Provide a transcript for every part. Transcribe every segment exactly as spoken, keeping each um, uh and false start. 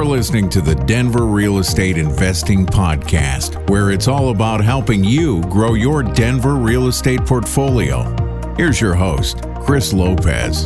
You're listening to the Denver Real Estate Investing Podcast, where it's all about helping you grow your Denver real estate portfolio. Here's your host, Chris Lopez.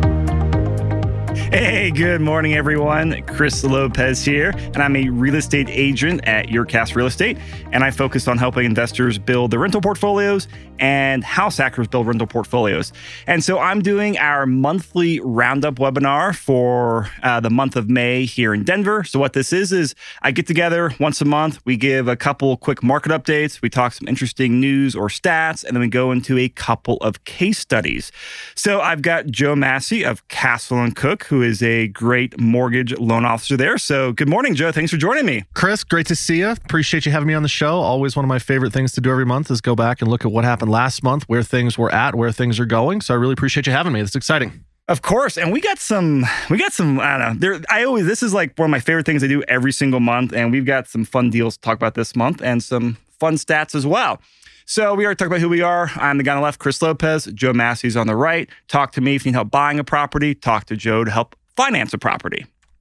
Hey, good morning, everyone. Chris Lopez here, and I'm a real estate agent at YourCast Real Estate, and I focus on helping investors build their rental portfolios and house hackers build rental portfolios. And so I'm doing our monthly roundup webinar for uh, the month of May here in Denver. So what this is, is I get together once a month, we give a couple quick market updates, we talk some interesting news or stats, and then we go into a couple of case studies. So I've got Joe Massey of Castle and Cook, who is a great mortgage loan officer there. So good morning, Joe. Thanks for joining me. Chris, great to see you. Appreciate you having me on the show. Always one of my favorite things to do every month is go back and look at what happened last month, where things were at, where things are going. So I really appreciate you having me. It's exciting. Of course. And we got some, we got some, I don't know, there, I always, this is like one of my favorite things I do every single month. And we've got some fun deals to talk about this month and some fun stats as well. So we already talked about who we are. I'm the guy on the left, Chris Lopez. Joe Massey's on the right. Talk to me if you need help buying a property. Talk to Joe to help finance a property.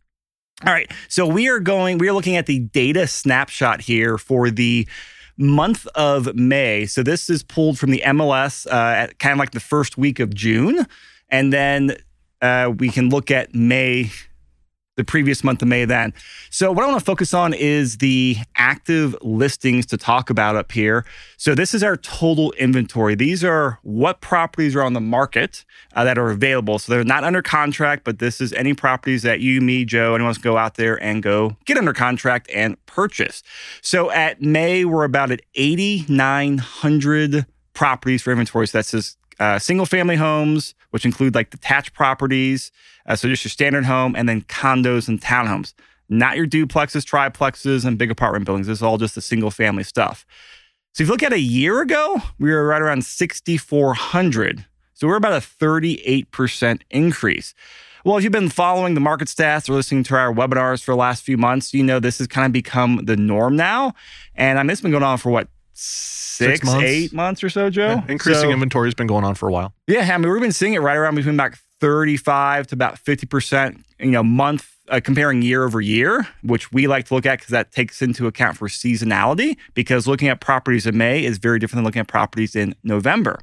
All right. So we are going, we are looking at the data snapshot here for the month of May. So this is pulled from the M L S uh, at kind of like the first week of June. And then uh, we can look at May, the previous month of May then. So what I want to focus on is the active listings to talk about up here. So this is our total inventory. These are what properties are on the market uh, that are available. So they're not under contract, but this is any properties that you, me, Joe, anyone wants to go out there and go get under contract and purchase. So at May, we're about at eight thousand nine hundred properties for inventory. So that's just uh, single family homes, which include like detached properties. Uh, so just your standard home, and then condos and townhomes. Not your duplexes, triplexes, and big apartment buildings. This is all just the single family stuff. So if you look at a year ago, we were right around six thousand four hundred. So we're about a thirty-eight percent increase. Well, if you've been following the market stats or listening to our webinars for the last few months, you know this has kind of become the norm now. And I mean, it's been going on for what, six, six months? eight months or so, Joe? Yeah, increasing so, inventory has been going on for a while. Yeah, I mean, we've been seeing it right around between about thirty-five to about fifty percent, you know, month uh, comparing year over year, which we like to look at because that takes into account for seasonality, because looking at properties in May is very different than looking at properties in November.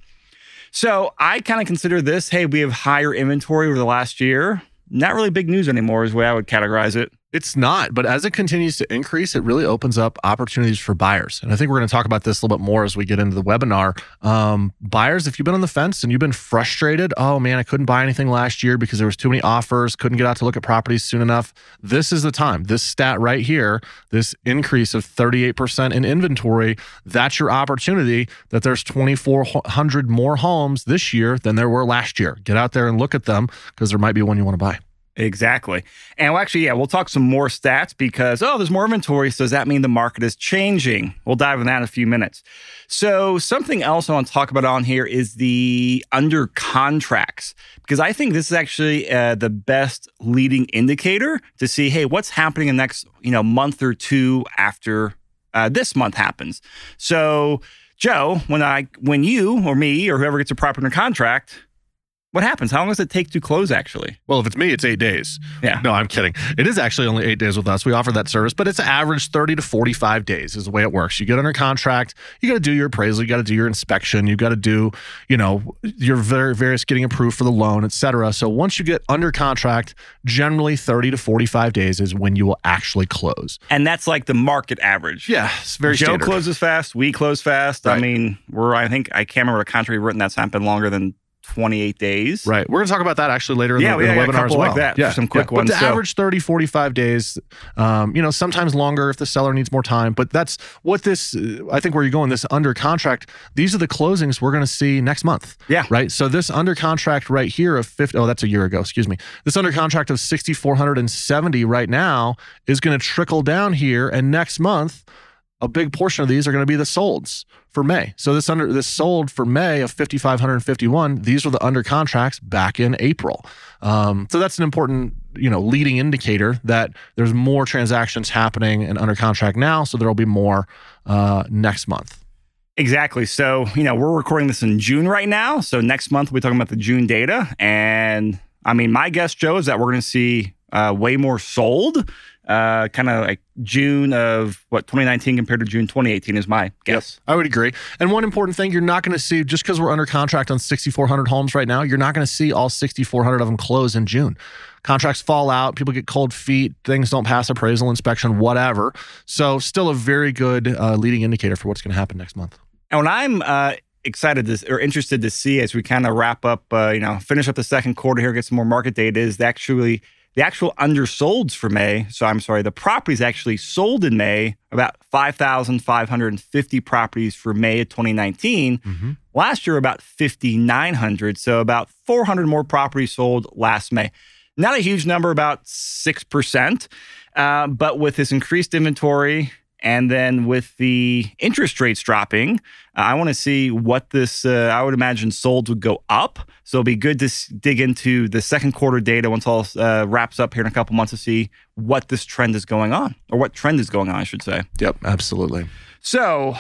So I kind of consider this, hey, we have higher inventory over the last year. Not really big news anymore is the way I would categorize it. It's not, but as it continues to increase, it really opens up opportunities for buyers. And I think we're going to talk about this a little bit more as we get into the webinar. Um, buyers, if you've been on the fence and you've been frustrated, oh man, I couldn't buy anything last year because there was too many offers, couldn't get out to look at properties soon enough. This is the time. This stat right here, this increase of thirty-eight percent in inventory, that's your opportunity that there's twenty-four hundred more homes this year than there were last year. Get out there and look at them because there might be one you want to buy. Exactly. And well, actually, yeah, we'll talk some more stats because, oh, there's more inventory. So does that mean the market is changing? We'll dive into that in a few minutes. So something else I want to talk about on here is the under contracts, because I think this is actually uh, the best leading indicator to see, hey, what's happening in the next, you know, month or two after uh, this month happens. So, Joe, when I, when you or me or whoever gets a property under contract, what happens? How long does it take to close, actually? Well, if it's me, it's eight days. Yeah. No, I'm kidding. It is actually only eight days with us. We offer that service, but it's average thirty to forty-five days is the way it works. You get under contract, you got to do your appraisal, you got to do your inspection, you got to do, you know, your various getting approved for the loan, et cetera. So once you get under contract, generally thirty to forty-five days is when you will actually close. And that's like the market average. Yeah, it's very Joe standard. closes fast, we close fast. Right. I mean, we're, I think, I can't remember a contract we've written that's not been longer than twenty-eight days. Right. We're going to talk about that actually later in yeah, the, in the yeah, webinar as well. Like that, yeah, some quick yeah. ones. But the so. average thirty, forty-five days, um, you know, sometimes longer if the seller needs more time. But that's what this, uh, I think where you're going, this under contract, these are the closings we're going to see next month. Yeah. Right. So this under contract right here of fifty, oh, that's a year ago, excuse me. This under contract of six thousand four hundred seventy right now is going to trickle down here. And next month, a big portion of these are going to be the solds for May. So this under this sold for May of five thousand five hundred fifty-one. These were the under contracts back in April. Um, so that's an important, you know, leading indicator that there's more transactions happening and under contract now. So there'll be more uh, next month. Exactly. So, you know, we're recording this in June right now. So next month we'll be talking about the June data. And I mean, my guess, Joe, is that we're going to see uh, way more sold uh, kind of like June of what twenty nineteen compared to June twenty eighteen is my guess. Yep, I would agree. And one important thing, you're not going to see, just because we're under contract on sixty-four hundred homes right now, you're not going to see all sixty-four hundred of them close in June. Contracts fall out, people get cold feet, things don't pass appraisal, inspection, whatever. So still a very good uh, leading indicator for what's going to happen next month. And when I'm uh, excited to, or interested to see as we kind of wrap up, uh, you know, finish up the second quarter here, get some more market data, is actually the actual undersolds for May. So I'm sorry, the properties actually sold in May, about five thousand five hundred fifty properties for May of twenty nineteen. Mm-hmm. Last year, about five thousand nine hundred. So about four hundred more properties sold last May. Not a huge number, about six percent. Uh, but with this increased inventory and then with the interest rates dropping, uh, I want to see what this, uh, I would imagine solds would go up. So it'll be good to s- dig into the second quarter data once all uh, wraps up here in a couple months to see what this trend is going on, or what trend is going on, I should say. Yep, absolutely. So,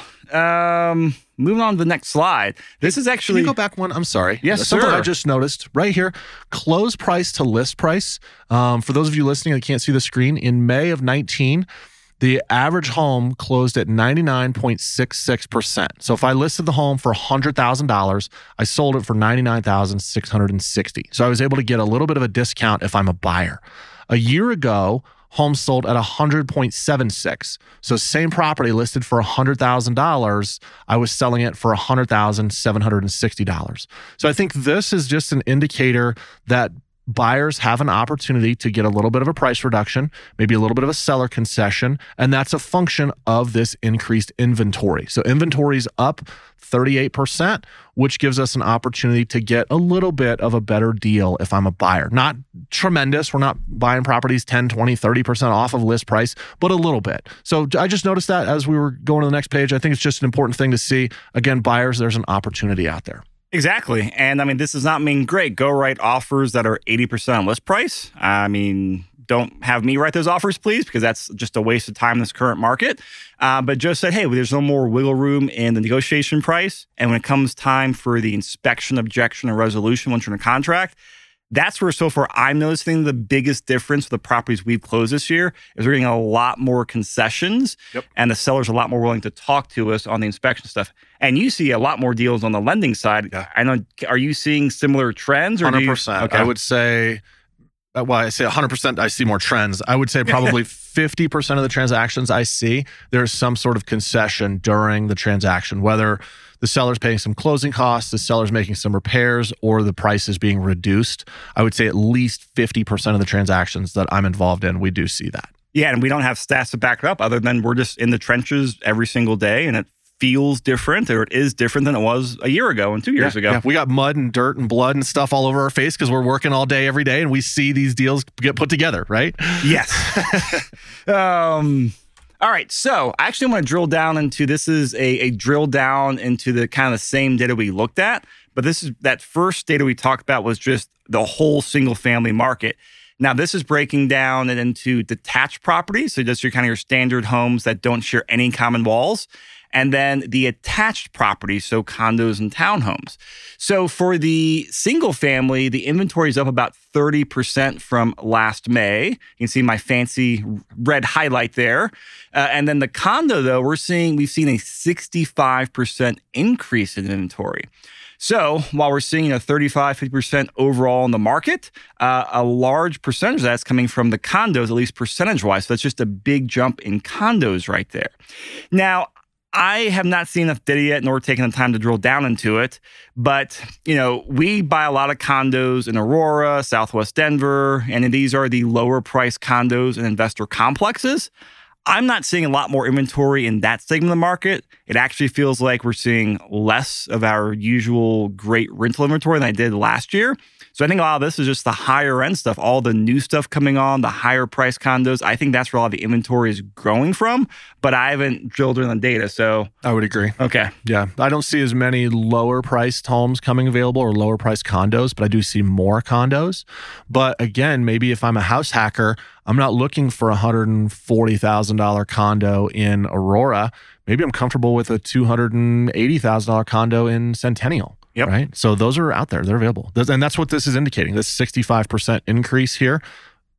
um, moving on to the next slide. This is actually... Can you go back one? I'm sorry. Yes, Something sir. I just noticed right here, close price to list price. Um, for those of you listening that can't see the screen, in May of nineteen, the average home closed at ninety-nine point six six percent. So if I listed the home for one hundred thousand dollars, I sold it for ninety-nine thousand six hundred sixty dollars. So I was able to get a little bit of a discount if I'm a buyer. A year ago, homes sold at one hundred point seven six. So same property listed for one hundred thousand dollars, I was selling it for one hundred thousand seven hundred sixty dollars. So I think this is just an indicator that buyers have an opportunity to get a little bit of a price reduction, maybe a little bit of a seller concession, and that's a function of this increased inventory. So inventory is up thirty-eight percent, which gives us an opportunity to get a little bit of a better deal if I'm a buyer. Not tremendous. We're not buying properties ten, twenty, thirty percent off of list price, but a little bit. So I just noticed that as we were going to the next page. I think it's just an important thing to see. Again, buyers, there's an opportunity out there. Exactly. And I mean, this does not mean great. Go write offers that are eighty percent on list price. I mean, don't have me write those offers, please, because that's just a waste of time in this current market. Uh, but just said, hey, there's no more wiggle room in the negotiation price. And when it comes time for the inspection, objection, or resolution once you're in a contract, that's where so far I'm noticing the biggest difference with the properties we've closed this year is we're getting a lot more concessions, yep. and the sellers are a lot more willing to talk to us on the inspection stuff. And you see a lot more deals on the lending side. Yeah. I know. Are you seeing similar trends? Or one hundred percent. You, okay. I would say, well, I say one hundred percent I see more trends. I would say probably fifty percent of the transactions I see, there's some sort of concession during the transaction, whether the seller's paying some closing costs, the seller's making some repairs, or the price is being reduced. I would say at least fifty percent of the transactions that I'm involved in, we do see that. Yeah, and we don't have stats to back it up other than we're just in the trenches every single day, and it feels different, or it is different than it was a year ago and two years yeah, ago. Yeah. We got mud and dirt and blood and stuff all over our face because we're working all day every day, and we see these deals get put together, right? Yes. um, all right. So I actually want to drill down into, this is a, a drill down into the kind of the same data we looked at, but this is that first data we talked about was just the whole single family market. Now, this is breaking down it into detached properties. So just your kind of your standard homes that don't share any common walls. And then the attached properties, so condos and townhomes. So for the single family, the inventory is up about thirty percent from last May. You can see my fancy red highlight there. Uh, and then the condo, though, we're seeing, we've seen a sixty-five percent increase in inventory. So while we're seeing a thirty-five, fifty percent overall in the market, uh, a large percentage of that's coming from the condos, at least percentage-wise. So that's just a big jump in condos right there. Now, I have not seen enough data yet, nor taken the time to drill down into it. But, you know, we buy a lot of condos in Aurora, Southwest Denver, and these are the lower price condos and investor complexes. I'm not seeing a lot more inventory in that segment of the market. It actually feels like we're seeing less of our usual great rental inventory than I did last year. So I think a lot of this is just the higher end stuff, all the new stuff coming on, the higher price condos. I think that's where a lot of the inventory is growing from, but I haven't drilled in the data. So I would agree. Okay. Yeah. I don't see as many lower priced homes coming available or lower priced condos, but I do see more condos. But again, maybe if I'm a house hacker, I'm not looking for a one hundred forty thousand dollars condo in Aurora. Maybe I'm comfortable with a two hundred eighty thousand dollars condo in Centennial. Yep. Right. So those are out there. They're available. And that's what this is indicating. This sixty-five percent increase here.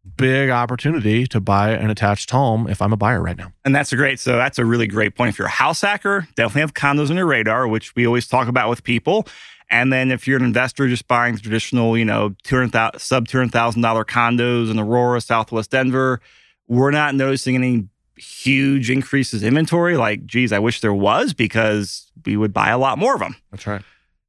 big opportunity to buy an attached home if I'm a buyer right now. And that's a great, so that's a really great point. If you're a house hacker, definitely have condos on your radar, which we always talk about with people. And then if you're an investor just buying traditional, you know, two hundred thousand, sub two hundred thousand dollars condos in Aurora, Southwest Denver, we're not noticing any huge increases in inventory. Like, geez, I wish there was, because we would buy a lot more of them. That's right.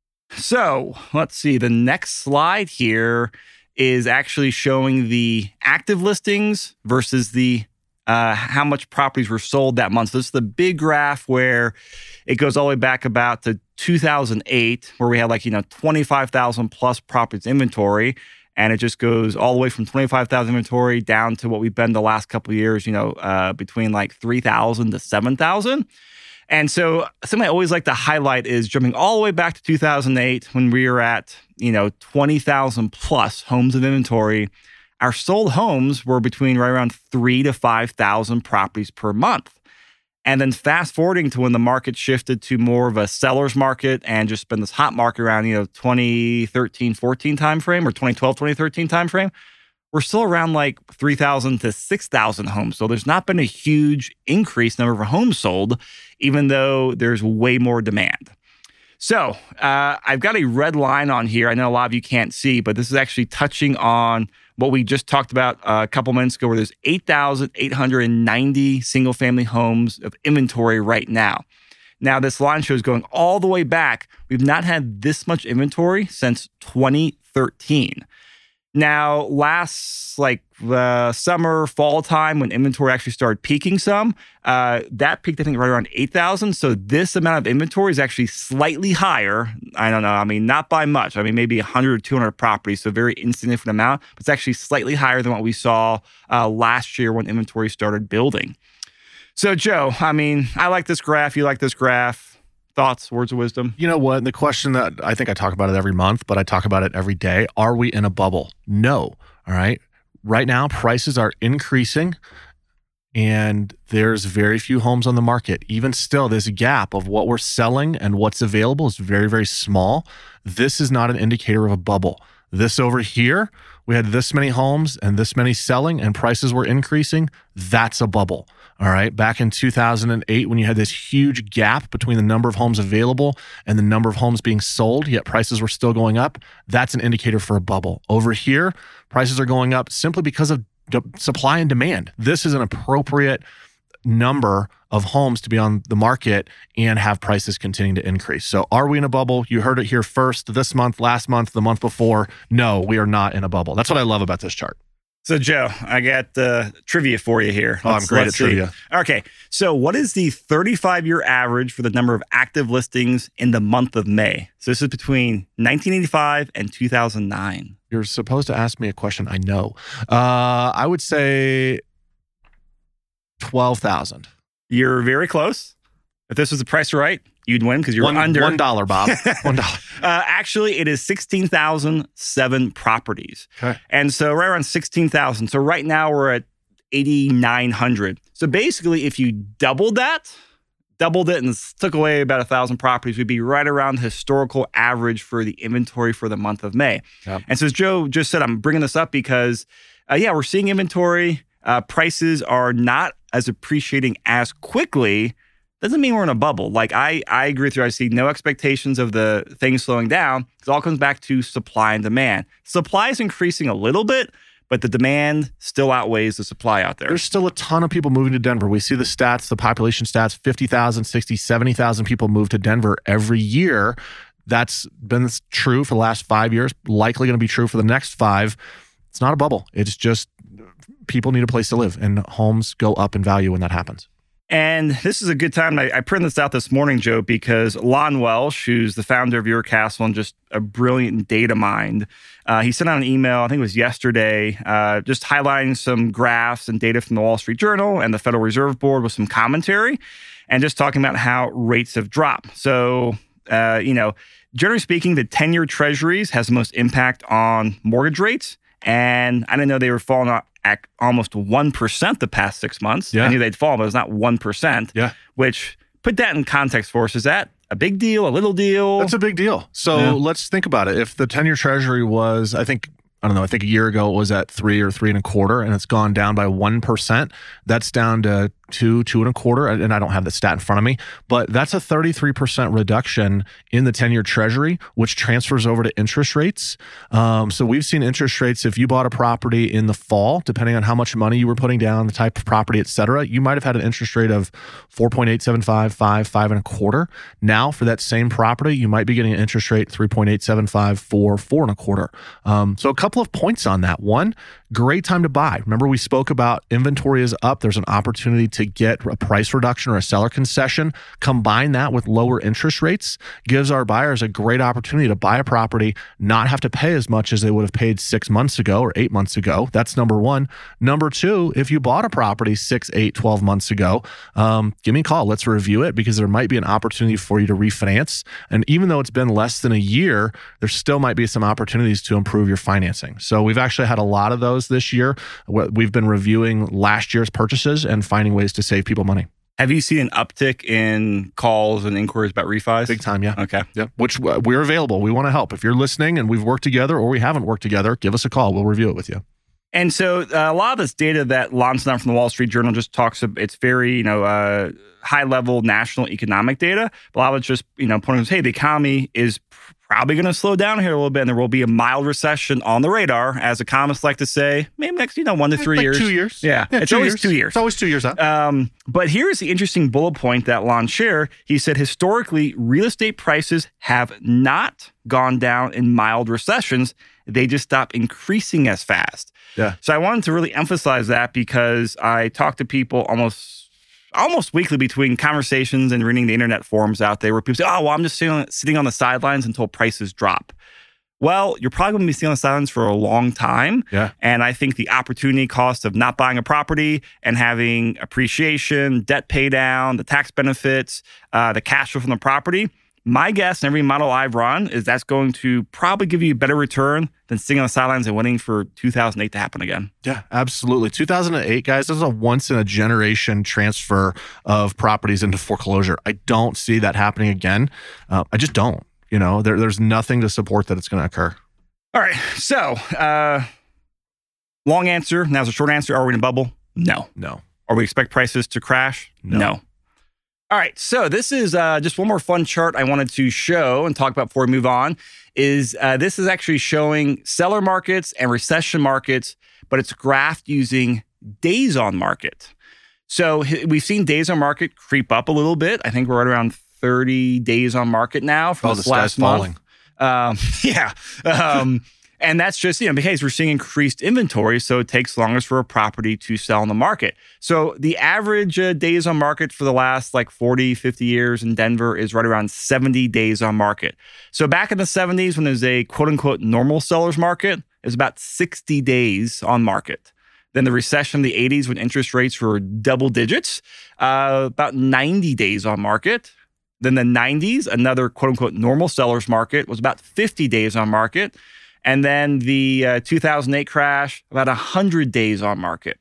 So let's see. The next slide here is actually showing the active listings versus the uh, how much properties were sold that month. So this is the big graph where it goes all the way back about to two thousand eight, where we had like, you know, twenty-five thousand plus properties inventory. And it just goes all the way from twenty-five thousand inventory down to what we've been the last couple of years, you know, uh, between like three thousand to seven thousand. And so something I always like to highlight is jumping all the way back to two thousand eight, when we were at, you know, twenty thousand plus homes of inventory. Our sold homes were between right around three to five thousand properties per month. And then fast forwarding to when the market shifted to more of a seller's market and just been this hot market around, you know, twenty thirteen, fourteen timeframe, or twenty twelve, twenty thirteen timeframe, we're still around like three thousand to six thousand homes. So there's not been a huge increase number of homes sold, even though there's way more demand. So uh, I've got a red line on here. I know a lot of you can't see, but this is actually touching on what we just talked about a couple minutes ago, where there's eight thousand eight hundred ninety single-family homes of inventory right now. Now, this line shows going all the way back. We've not had this much inventory since twenty thirteen. Now, last like uh, summer, fall time, when inventory actually started peaking some, uh, that peaked, I think, right around eight thousand. So this amount of inventory is actually slightly higher. I don't know. I mean, not by much. I mean, maybe one hundred or two hundred properties, so very insignificant amount. But it's actually slightly higher than what we saw uh, last year when inventory started building. So, Joe, I mean, I like this graph. You like this graph. Thoughts, words of wisdom? You know what? The question that I think I talk about it every month, but I talk about it every day. Are we in a bubble? No. All right. Right now, prices are increasing and there's very few homes on the market. Even still, this gap of what we're selling and what's available is very, very small. This is not an indicator of a bubble. This over here, we had this many homes and this many selling and prices were increasing. That's a bubble. All right. Back in two thousand eight, when you had this huge gap between the number of homes available and the number of homes being sold, yet prices were still going up, that's an indicator for a bubble. Over here, prices are going up simply because of de- supply and demand. This is an appropriate number of homes to be on the market and have prices continuing to increase. So are we in a bubble? You heard it here first. This month, last month, the month before. No, we are not in a bubble. That's what I love about this chart. So, Joe, I got uh, trivia for you here. Oh, I'm great at trivia. Okay, so what is the thirty-five-year average for the number of active listings in the month of May? So this is between nineteen eighty-five and two thousand nine. You're supposed to ask me a question I know. Uh, I would say twelve thousand. You're very close. If this was the price right, you'd win because you're one, under. One dollar, Bob. One dollar. uh, actually, it is sixteen thousand seven properties. Okay. And so right around sixteen thousand. So right now we're at eighty-nine hundred. So basically, if you doubled that, doubled it and took away about one thousand properties, we'd be right around the historical average for the inventory for the month of May. Yep. And so as Joe just said, I'm bringing this up because, uh, yeah, we're seeing inventory. Uh, prices are not as appreciating as quickly. Doesn't mean we're in a bubble. Like I, I agree with you. I see no expectations of the things slowing down. It all comes back to supply and demand. Supply is increasing a little bit, but the demand still outweighs the supply out there. There's still a ton of people moving to Denver. We see the stats, the population stats, fifty thousand, sixty, seventy thousand people move to Denver every year. That's been true for the last five years, likely going to be true for the next five. It's not a bubble. It's just people need a place to live and homes go up in value when that happens. And this is a good time. I, I printed this out this morning, Joe, because Lon Welsh, who's the founder of Your Castle and just a brilliant data mind, uh, he sent out an email, I think it was yesterday, uh, just highlighting some graphs and data from the Wall Street Journal and the Federal Reserve Board with some commentary and just talking about how rates have dropped. So, uh, you know, generally speaking, the ten-year treasuries has the most impact on mortgage rates. And I didn't know they were falling out at almost one percent the past six months. Yeah. I knew they'd fall, but it was not one percent. Yeah. Which, put that in context for us, is that a big deal, a little deal? That's a big deal. So yeah. let's think about it. If the ten-year treasury was, I think I don't know, I think a year ago it was at three or three and a quarter, and it's gone down by one percent. That's down to two, two and a quarter. And I don't have the stat in front of me, but that's a thirty-three percent reduction in the ten-year treasury, which transfers over to interest rates. Um, so we've seen interest rates, if you bought a property in the fall, depending on how much money you were putting down, the type of property, et cetera, you might have had an interest rate of four point eight seven five, five, five and a quarter. Now for that same property, you might be getting an interest rate three point eight seven five, four, four and a quarter. Um, so a couple of points on that. One, great time to buy. Remember, we spoke about inventory is up. There's an opportunity to get a price reduction or a seller concession. Combine that with lower interest rates, gives our buyers a great opportunity to buy a property, not have to pay as much as they would have paid six months ago or eight months ago. That's number one. Number two, if you bought a property six, eight, twelve months ago, um, give me a call. Let's review it, because there might be an opportunity for you to refinance. And even though it's been less than a year, there still might be some opportunities to improve your financing. So we've actually had a lot of those this year. We've been reviewing last year's purchases and finding ways to save people money. Have you seen an uptick in calls and inquiries about refis? Big time, yeah. Okay. Yeah. Which uh, we're available. We want to help. If you're listening and we've worked together or we haven't worked together, give us a call. We'll review it with you. And so uh, a lot of this data that Lon's done from the Wall Street Journal just talks about, it's very, you know, uh, high level national economic data. But a lot of it's just, you know, pointing out, hey, the economy is probably going to slow down here a little bit, and there will be a mild recession on the radar, as economists like to say, maybe next, you know, one to three like years. Two years. Yeah. yeah it's two always years. two years. It's always two years out. Um, but here's the interesting bullet point that Lon shared. He said, historically, real estate prices have not gone down in mild recessions. They just stop increasing as fast. Yeah. So I wanted to really emphasize that, because I talk to people almost almost weekly between conversations and reading the internet forums out there where people say, oh, well, I'm just sitting on, sitting on the sidelines until prices drop. Well, you're probably going to be sitting on the sidelines for a long time. Yeah. And I think the opportunity cost of not buying a property and having appreciation, debt pay down, the tax benefits, uh, the cash flow from the property, my guess in every model I've run is that's going to probably give you a better return than sitting on the sidelines and waiting for two thousand eight to happen again. Yeah, absolutely. two thousand eight, guys, this is a once-in-a-generation transfer of properties into foreclosure. I don't see that happening again. Uh, I just don't. You know, there, there's nothing to support that it's going to occur. All right. So, uh, long answer. Now's a short answer. Are we in a bubble? No. No. Are we expect prices to crash? No. no. All right, so this is uh, just one more fun chart I wanted to show and talk about before we move on. Is uh, this is actually showing seller markets and recession markets, but it's graphed using days on market. So we've seen days on market creep up a little bit. I think we're right around thirty days on market now from oh, this the last month. Falling. Um, yeah. Um, And that's just, you know, because we're seeing increased inventory, so it takes longer for a property to sell in the market. So the average uh, days on market for the last like forty, fifty years in Denver is right around seventy days on market. So back in the seventies, when there's a quote unquote normal seller's market, it was about sixty days on market. Then the recession in the eighties, when interest rates were double digits, uh, about ninety days on market. Then the nineties, another quote unquote normal seller's market, was about fifty days on market. And then the uh, two thousand eight crash, about one hundred days on market.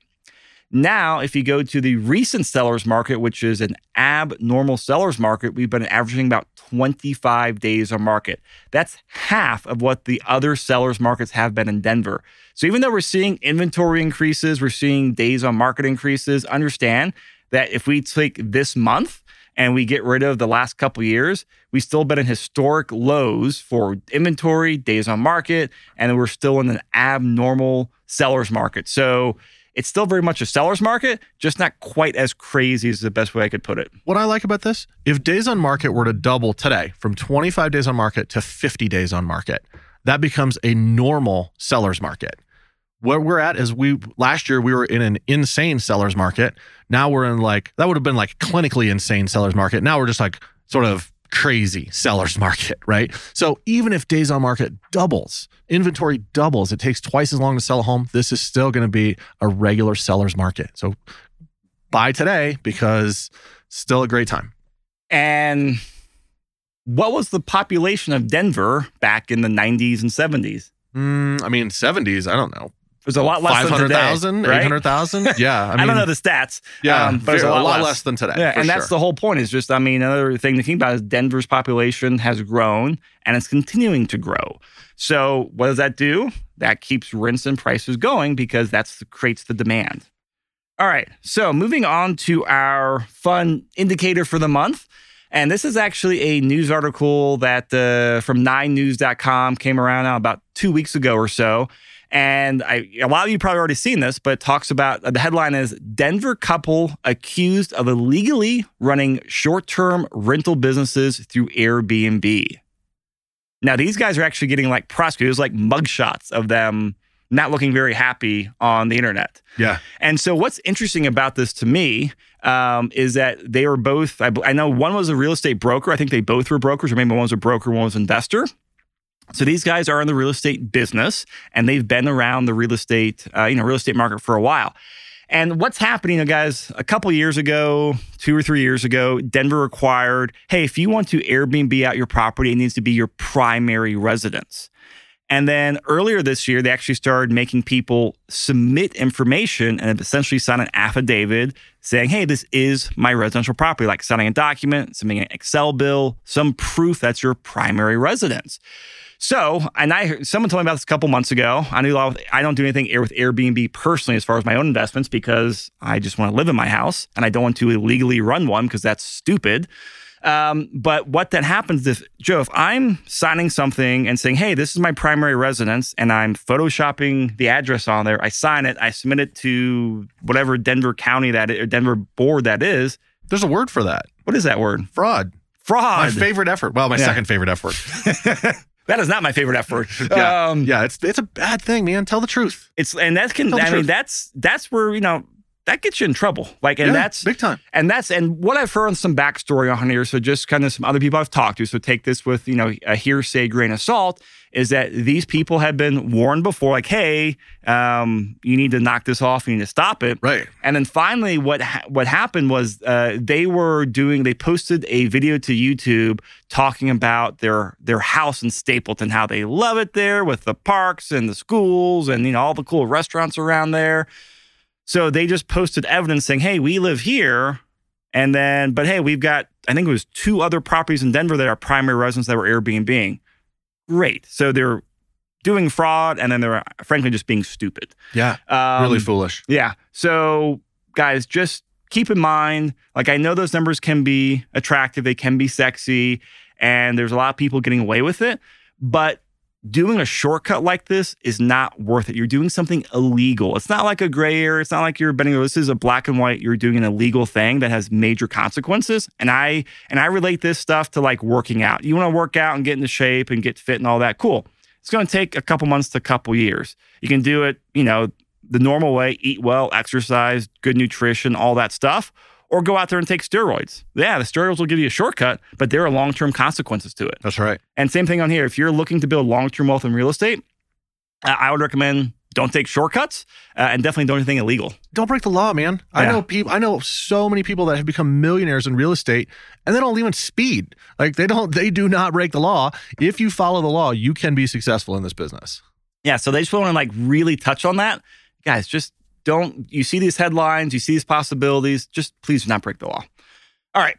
Now, if you go to the recent seller's market, which is an abnormal seller's market, we've been averaging about twenty-five days on market. That's half of what the other seller's markets have been in Denver. So even though we're seeing inventory increases, we're seeing days on market increases, understand that if we take this month and we get rid of the last couple of years, we've still been in historic lows for inventory, days on market, and we're still in an abnormal seller's market. So it's still very much a seller's market, just not quite as crazy is the best way I could put it. What I like about this, if days on market were to double today from twenty-five days on market to fifty days on market, that becomes a normal seller's market. Where we're at is we last year we were in an insane seller's market. Now we're in like, that would have been like clinically insane seller's market. Now we're just like sort of crazy seller's market, right? So even if days on market doubles, inventory doubles, it takes twice as long to sell a home, this is still going to be a regular seller's market. So buy today, because it's still a great time. And what was the population of Denver back in the nineties and seventies? Mm, I mean, seventies, I don't know. There's a lot less five than hundred today, thousand, right? eight hundred thousand. Yeah. I, mean, I don't know the stats. Yeah. um, but it's a a lot, lot less. less than today. Yeah, for and that's sure. the whole point is just, I mean, another thing to think about is Denver's population has grown and it's continuing to grow. So what does that do? That keeps rents and prices going because that's creates the demand. All right, so moving on to our fun indicator for the month. And this is actually a news article that uh, from nine news dot com came around now about two weeks ago or so. And I, a lot of you probably already seen this, but it talks about, uh, the headline is Denver couple accused of illegally running short-term rental businesses through Airbnb. Now, these guys are actually getting like prosecuted. It was like mugshots of them not looking very happy on the internet. Yeah. And so what's interesting about this to me um, is that they were both, I, I know one was a real estate broker. I think they both were brokers, or maybe one was a broker, one was an investor. So these guys are in the real estate business, and they've been around the real estate, uh, you know, real estate market for a while. And what's happening, you know, guys, a couple years ago, two or three years ago, Denver required, hey, if you want to Airbnb out your property, it needs to be your primary residence. And then earlier this year, they actually started making people submit information and essentially sign an affidavit saying, hey, this is my residential property, like signing a document, submitting an Excel bill, some proof that's your primary residence. So, and I someone told me about this a couple months ago. I knew a lot of, I don't do anything with Airbnb personally as far as my own investments because I just want to live in my house and I don't want to illegally run one because that's stupid. Um, but what then happens if, Joe, if I'm signing something and saying, hey, this is my primary residence, and I'm photoshopping the address on there, I sign it, I submit it to whatever Denver County that is, or Denver board that is. There's a word for that. What is that word? Fraud. Fraud. My favorite effort. Well, my Yeah. second favorite effort. That is not my favorite effort. yeah. Um, yeah. It's it's a bad thing, man. Tell the truth. It's and that can. Tell the I mean, truth. that's that's where you know that gets you in trouble. Like, and Yeah, that's big time. And that's and what I've heard on some backstory on here. So just kind of some other people I've talked to. So take this with you know a hearsay grain of salt. Is that these people had been warned before, like, hey, um, you need to knock this off. You need to stop it. Right. And then finally, what ha- what happened was uh, they were doing. They posted a video to YouTube talking about their their house in Stapleton, how they love it there with the parks and the schools and you know all the cool restaurants around there. So they just posted evidence saying, hey, we live here. And then, but hey, we've got, I think it was two other properties in Denver that are primary residents that were Airbnb-ing. Great. So they're doing fraud and then they're frankly just being stupid. Yeah. Um, really foolish. Yeah. So guys, just keep in mind, like I know those numbers can be attractive. They can be sexy. And there's a lot of people getting away with it. But doing a shortcut like this is not worth it. You're doing something illegal. It's not like a gray area. It's not like you're bending. This is a black and white. You're doing an illegal thing that has major consequences. And I and I relate this stuff to like working out. You want to work out and get into shape and get fit and all that. Cool. It's going to take a couple months to a couple years. You can do it, you know, the normal way, eat well, exercise, good nutrition, all that stuff. Or go out there and take steroids. Yeah, the steroids will give you a shortcut, but there are long-term consequences to it. That's right. And same thing on here. If you're looking to build long-term wealth in real estate, uh, I would recommend don't take shortcuts uh, and definitely don't do anything illegal. Don't break the law, man. I Yeah. know people. I know so many people that have become millionaires in real estate, and they don't even speed. Like they don't. They do not break the law. If you follow the law, you can be successful in this business. Yeah, so they just want to like really touch on that. Guys, just don't, you see these headlines, you see these possibilities, just please do not break the law. All right.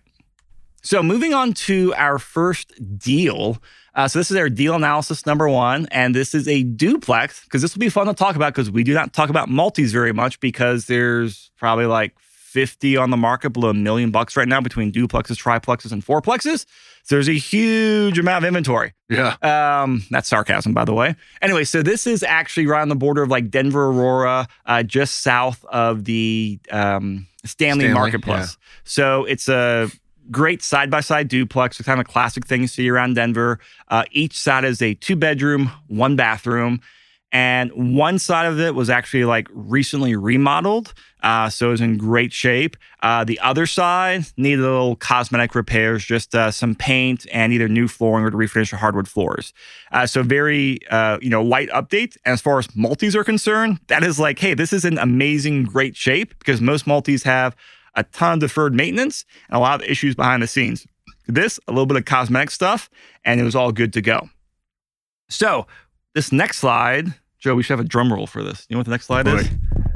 So moving on to our first deal. Uh, so this is our deal analysis number one, and this is a duplex because this will be fun to talk about because we do not talk about multis very much because there's probably like fifty on the market below a million bucks right now between duplexes, triplexes, and fourplexes. So there's a huge amount of inventory. Yeah. Um, that's sarcasm, by the way. Anyway, so this is actually right on the border of like Denver, Aurora, uh, just south of the um, Stanley, Stanley, Marketplace. yeah. So it's a great side-by-side duplex, the kind of classic thing you see around Denver. Uh, each side is a two-bedroom, one bathroom. And one side of it was actually like recently remodeled. Uh, so it was in great shape. Uh, the other side needed a little cosmetic repairs, just uh, some paint and either new flooring or to refinish the hardwood floors. Uh, so very, uh, you know, light update. And as far as multis are concerned, that is like, hey, this is in amazing, great shape because most multis have a ton of deferred maintenance and a lot of issues behind the scenes. This, a little bit of cosmetic stuff, and it was all good to go. So this next slide, Joe, we should have a drum roll for this. You know what the next slide is?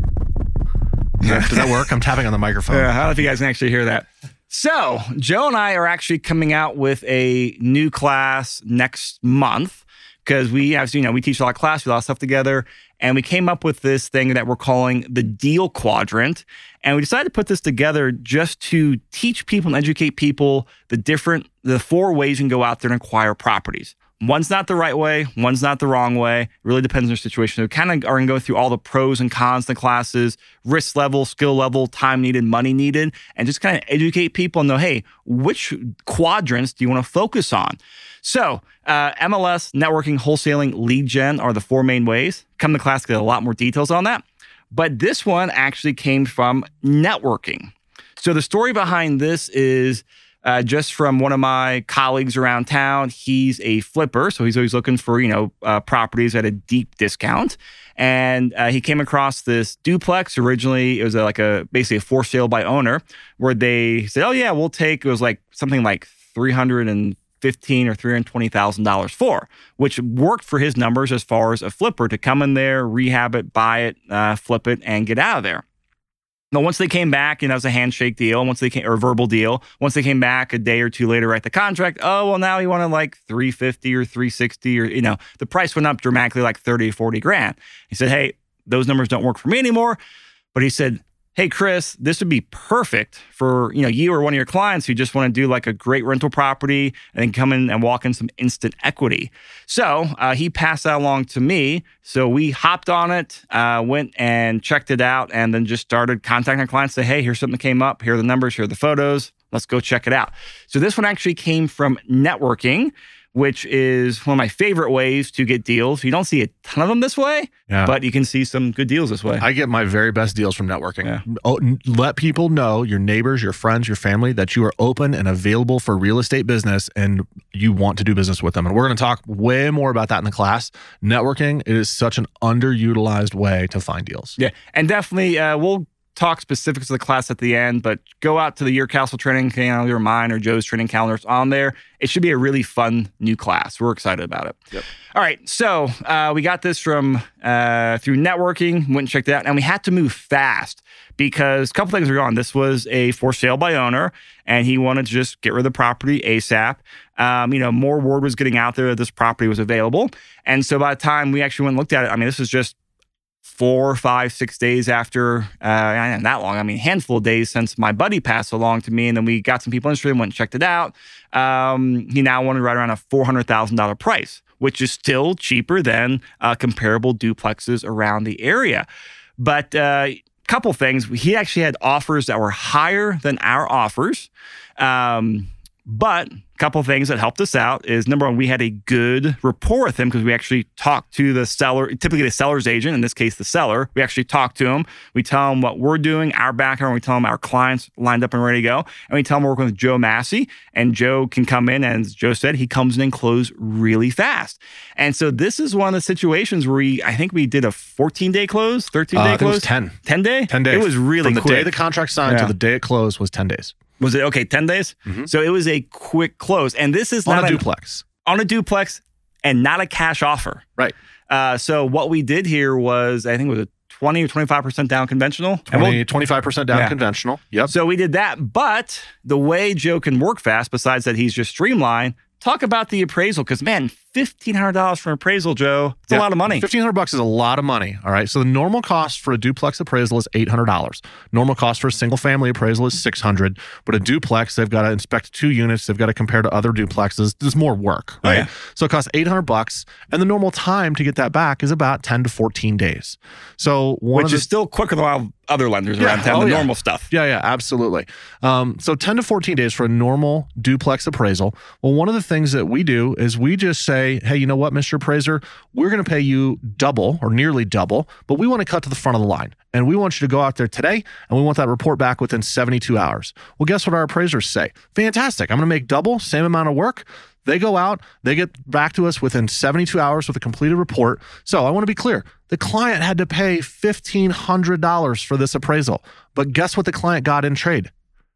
Yeah. Does that work? I'm tapping on the microphone. Yeah, I don't know if you guys can actually hear that. So Joe and I are actually coming out with a new class next month because we have, you know, we teach a lot of class, we do a lot of stuff together, and we came up with this thing that we're calling the Deal Quadrant. And we decided to put this together just to teach people and educate people the different, the four ways you can go out there and acquire properties. One's not the right way, one's not the wrong way. It really depends on your situation. So we kind of are going to go through all the pros and cons of the classes, risk level, skill level, time needed, money needed, and just kind of educate people and know, hey, which quadrants do you want to focus on? So uh, M L S, networking, wholesaling, lead gen are the four main ways. Come to class to get a lot more details on that. But this one actually came from networking. So the story behind this is Uh, just from one of my colleagues around town. He's a flipper, so he's always looking for, you know, uh, properties at a deep discount. And uh, he came across this duplex. Originally, it was a, like a basically a for sale by owner, where they said, "Oh yeah, we'll take." It was like something like three hundred fifteen thousand dollars or three hundred twenty thousand dollars for, which worked for his numbers as far as a flipper to come in there, rehab it, buy it, uh, flip it, and get out of there. Now, once they came back, and that was a handshake deal, once they came, or a verbal deal, once they came back a day or two later, write the contract, oh, well, now he wanted like three fifty or three sixty, or, you know, the price went up dramatically, like thirty, forty grand. He said, hey, those numbers don't work for me anymore. But he said, hey, Chris, this would be perfect for, you know, you or one of your clients who just want to do like a great rental property and then come in and walk in some instant equity. So uh, he passed that along to me. So we hopped on it, uh, went and checked it out, and then just started contacting our clients, say, hey, here's something that came up. Here are the numbers. Here are the photos. Let's go check it out. So this one actually came from networking, which is one of my favorite ways to get deals. You don't see a ton of them this way, yeah. but you can see some good deals this way. I get my very best deals from networking. Yeah. Oh, let people know, your neighbors, your friends, your family, that you are open and available for real estate business and you want to do business with them. And we're going to talk way more about that in the class. Networking is such an underutilized way to find deals. Yeah, and definitely uh, we'll talk specifics of the class at the end, but go out to the Your Castle training calendar, or mine or Joe's training calendars on there. It should be a really fun new class. We're excited about it. Yep. All right, so uh, we got this from uh, through networking, went and checked it out, and we had to move fast because a couple things were going on. This was a for sale by owner, and he wanted to just get rid of the property ASAP. Um, you know, more word was getting out there that this property was available, and so by the time we actually went and looked at it, I mean, this was just four, five, six days after, uh, not that long. I mean, a handful of days since my buddy passed along to me, and then we got some people interested and went and checked it out. Um, he now wanted right around a four hundred thousand dollars price, which is still cheaper than uh, comparable duplexes around the area. But a uh, couple things, he actually had offers that were higher than our offers. Um, but a couple of things that helped us out is, number one, we had a good rapport with him because we actually talked to the seller, typically the seller's agent, in this case, the seller. We actually talk to him. We tell him what we're doing, our background. We tell him our clients lined up and ready to go. And we tell him we're working with Joe Massey. And Joe can come in, and as Joe said, he comes in and closes really fast. And so this is one of the situations where we, I think we did a fourteen-day close, thirteen-day uh, close? It was ten. ten-day? ten days. It was really From the quick. day the contract signed yeah. to the day it closed was ten days. Was it, okay, ten days? Mm-hmm. So it was a quick close. And this is on not a duplex. On a duplex and not a cash offer. Right. Uh, so what we did here was, I think it was a twenty or twenty-five percent down conventional. twenty, we'll, twenty-five percent down yeah. conventional. Yep. So we did that. But the way Joe can work fast, besides that he's just streamlined, talk about the appraisal. Because, man, fifteen hundred dollars for an appraisal, Joe. It's yeah. a lot of money. fifteen hundred bucks is a lot of money. All right. So the normal cost for a duplex appraisal is eight hundred dollars. Normal cost for a single family appraisal is six hundred dollars. But a duplex, they've got to inspect two units. They've got to compare to other duplexes. There's more work, right? Oh, yeah. So it costs eight hundred bucks. And the normal time to get that back is about ten to fourteen days. So one Which of is the, still quicker than a lot of other lenders yeah. around town, oh, the yeah. normal stuff. Yeah, yeah, absolutely. Um, so ten to fourteen days for a normal duplex appraisal. Well, one of the things that we do is we just say, hey, you know what, Mister Appraiser, we're going to pay you double or nearly double, but we want to cut to the front of the line. And we want you to go out there today, and we want that report back within seventy-two hours. Well, guess what our appraisers say? Fantastic. I'm going to make double, same amount of work. They go out, they get back to us within seventy-two hours with a completed report. So I want to be clear. The client had to pay fifteen hundred dollars for this appraisal. But guess what the client got in trade?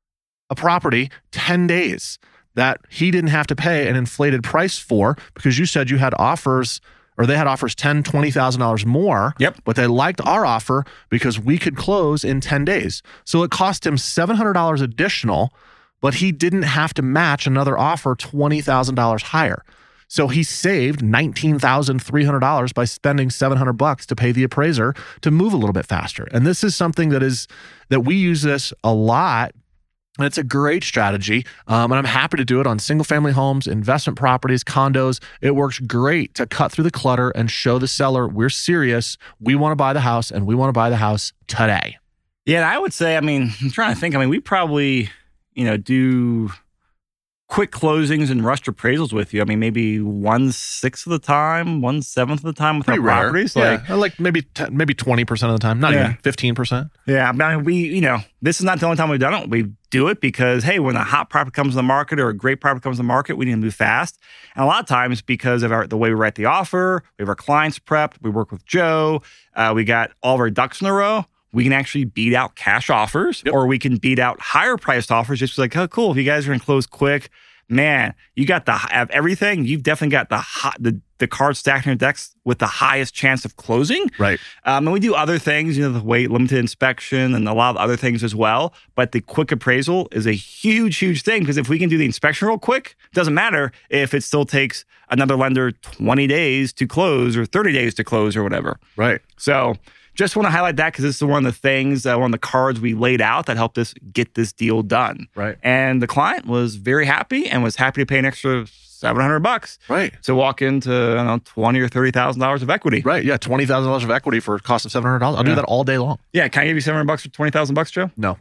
A property, ten days that he didn't have to pay an inflated price for because you said you had offers or they had offers ten thousand dollars, twenty thousand dollars more. Yep. But they liked our offer because we could close in ten days. So it cost him seven hundred dollars additional, but he didn't have to match another offer twenty thousand dollars higher. So he saved nineteen thousand three hundred dollars by spending seven hundred bucks to pay the appraiser to move a little bit faster. And this is something that is that we use this a lot. And it's a great strategy. Um, and I'm happy to do it on single family homes, investment properties, condos. It works great to cut through the clutter and show the seller we're serious. We want to buy the house and we want to buy the house today. Yeah, and I would say, I mean, I'm trying to think. I mean, we probably, you know, do quick closings and rushed appraisals with you. I mean, maybe one sixth of the time, one seventh of the time with Pretty our rare. properties. Yeah, Like, like maybe ten, maybe twenty percent of the time, not Yeah. even fifteen percent. yeah, I mean, we, you know, this is not the only time we've done it. We do it because, hey, when a hot property comes to the market or a great property comes to the market, we need to move fast. And a lot of times because of our, the way we write the offer, we have our clients prepped, we work with Joe, uh, we got all of our ducks in a row. We can actually beat out cash offers, Yep. or we can beat out higher priced offers. Just like, oh, cool. If you guys are going to close quick, man, you got the have everything. You've definitely got the hot, the the cards stacked in your decks with the highest chance of closing. Right. Um, and we do other things, you know, the weight limited inspection and a lot of other things as well. But the quick appraisal is a huge, huge thing because if we can do the inspection real quick, it doesn't matter if it still takes another lender twenty days to close or thirty days to close or whatever. Right. So just want to highlight that because this is one of the things, uh, one of the cards we laid out that helped us get this deal done. Right. And the client was very happy and was happy to pay an extra seven hundred bucks Right. to walk into, I don't know, twenty or thirty thousand dollars of equity. Right. Yeah. twenty thousand dollars of equity for a cost of seven hundred dollars. I'll Yeah. do that all day long. Yeah, can I give you seven hundred bucks for twenty thousand bucks, Joe? No.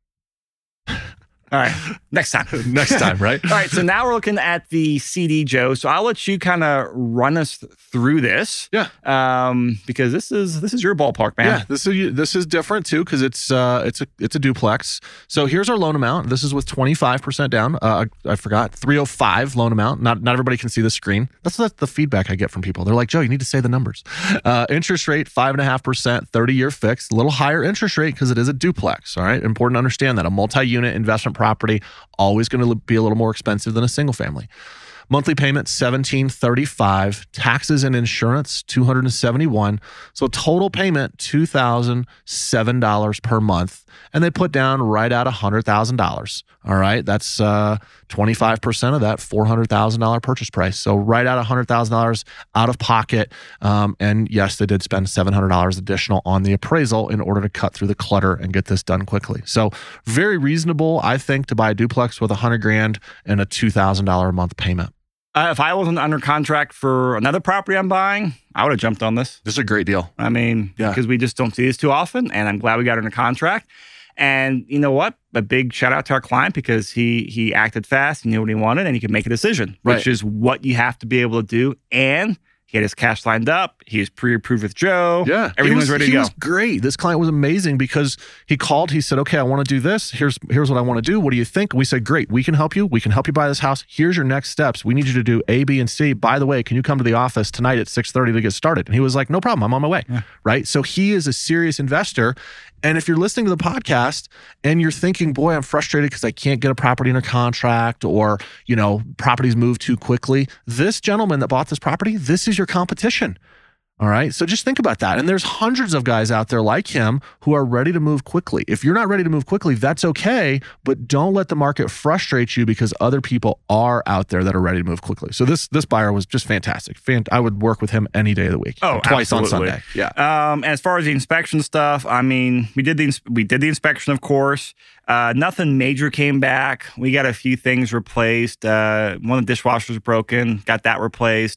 All right, next time. Next time, right? All right, so now we're looking at the C D, Joe. So I'll let you kind of run us th- through this. Yeah. Um, because this is this is your ballpark, man. Yeah, this is this is different too because it's uh it's a it's a duplex. So here's our loan amount. This is with twenty-five percent down. Uh, I, I forgot three oh five loan amount. Not not everybody can see the screen. That's the, the feedback I get from people. They're like, Joe, you need to say the numbers. Uh, interest rate five and a half percent, thirty year fixed. A little higher interest rate because it is a duplex. All right, important to understand that a multi-unit investment property always going to be a little more expensive than a single family. Monthly payment seventeen thirty-five, taxes and insurance two hundred seventy-one. So total payment two thousand seven dollars per month, and they put down right at one hundred thousand dollars. All right, that's uh, twenty-five percent of that four hundred thousand dollars purchase price. So right at one hundred thousand dollars out of pocket. Um, and yes, they did spend seven hundred dollars additional on the appraisal in order to cut through the clutter and get this done quickly. So very reasonable, I think, to buy a duplex with one hundred grand and a two thousand dollars a month payment. Uh, if I wasn't under contract for another property I'm buying, I would have jumped on this. This is a great deal. I mean, Yeah. because we just don't see this too often, and I'm glad we got it under contract. And you know what? A big shout out to our client because he he acted fast, he knew what he wanted, and he could make a decision, Right. which is what you have to be able to do. And he had his cash lined up. He was pre-approved with Joe. Yeah. Everything He was, ready he to go. was great. This client was amazing because he called, he said, okay, I want to do this. Here's here's what I want to do. What do you think? We said, great, we can help you. We can help you buy this house. Here's your next steps. We need you to do A, B, and C. By the way, can you come to the office tonight at six thirty to get started? And he was like, no problem. I'm on my way. Yeah. Right. So he is a serious investor. And if you're listening to the podcast and you're thinking, boy, I'm frustrated because I can't get a property under contract or, you know, properties move too quickly. This gentleman that bought this property, this is your competition. All right. So just think about that. And there's hundreds of guys out there like him who are ready to move quickly. If you're not ready to move quickly, that's okay. But don't let the market frustrate you because other people are out there that are ready to move quickly. So this this buyer was just fantastic. Fan- I would work with him any day of the week. Oh, twice absolutely. on Sunday. Yeah. Um, and as far as the inspection stuff, I mean, we did the ins- we did the inspection, of course. Uh, nothing major came back. We got a few things replaced. Uh, one of the dishwashers broken, got that replaced.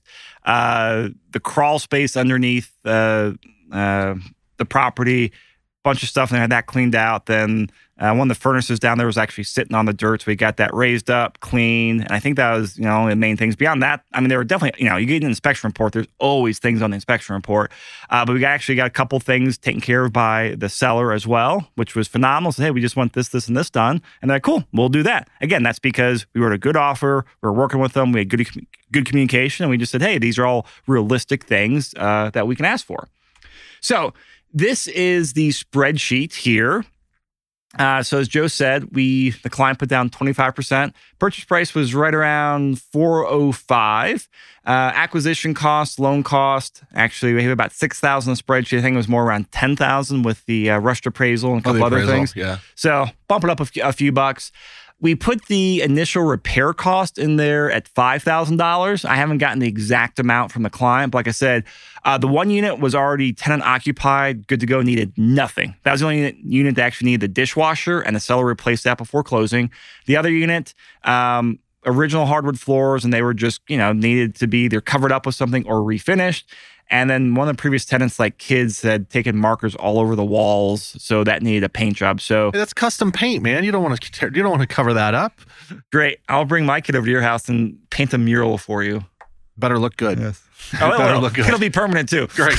Uh, the crawl space underneath uh, uh, the property, bunch of stuff, and they had that cleaned out. Then uh, one of the furnaces down there was actually sitting on the dirt, so we got that raised up, clean. And I think that was, you know, the main things. Beyond that, I mean, there were definitely, you know, you get an inspection report, there's always things on the inspection report. Uh, but we got, actually got a couple things taken care of by the seller as well, which was phenomenal. So, hey, we just want this, this, and this done. And they're like, cool, we'll do that. Again, that's because we wrote a good offer, we were working with them, we had good, good communication, and we just said, hey, these are all realistic things uh, that we can ask for. So this is the spreadsheet here. Uh, so as Joe said, we the client put down twenty-five percent. Purchase price was right around four oh five. Uh, acquisition cost, loan cost, actually we have about six thousand in the spreadsheet. I think it was more around ten thousand with the uh, rushed appraisal and a couple oh, other appraisal, things. Yeah. So bump it up a few, a few bucks. We put the initial repair cost in there at five thousand dollars. I haven't gotten the exact amount from the client, but like I said, uh, the one unit was already tenant occupied, good to go, needed nothing. That was the only unit, unit that actually needed the dishwasher, and the seller replaced that before closing. The other unit, um, original hardwood floors, and they were just, you know, needed to be either covered up with something or refinished. And then one of the previous tenants, like kids, had taken markers all over the walls, so that needed a paint job. So Hey, that's custom paint, man. You don't want to you don't want to cover that up. great. I'll bring my kid over to your house and paint a mural for you. Better look good. Yes. Oh, Better it'll, look good. it'll be permanent too. Great.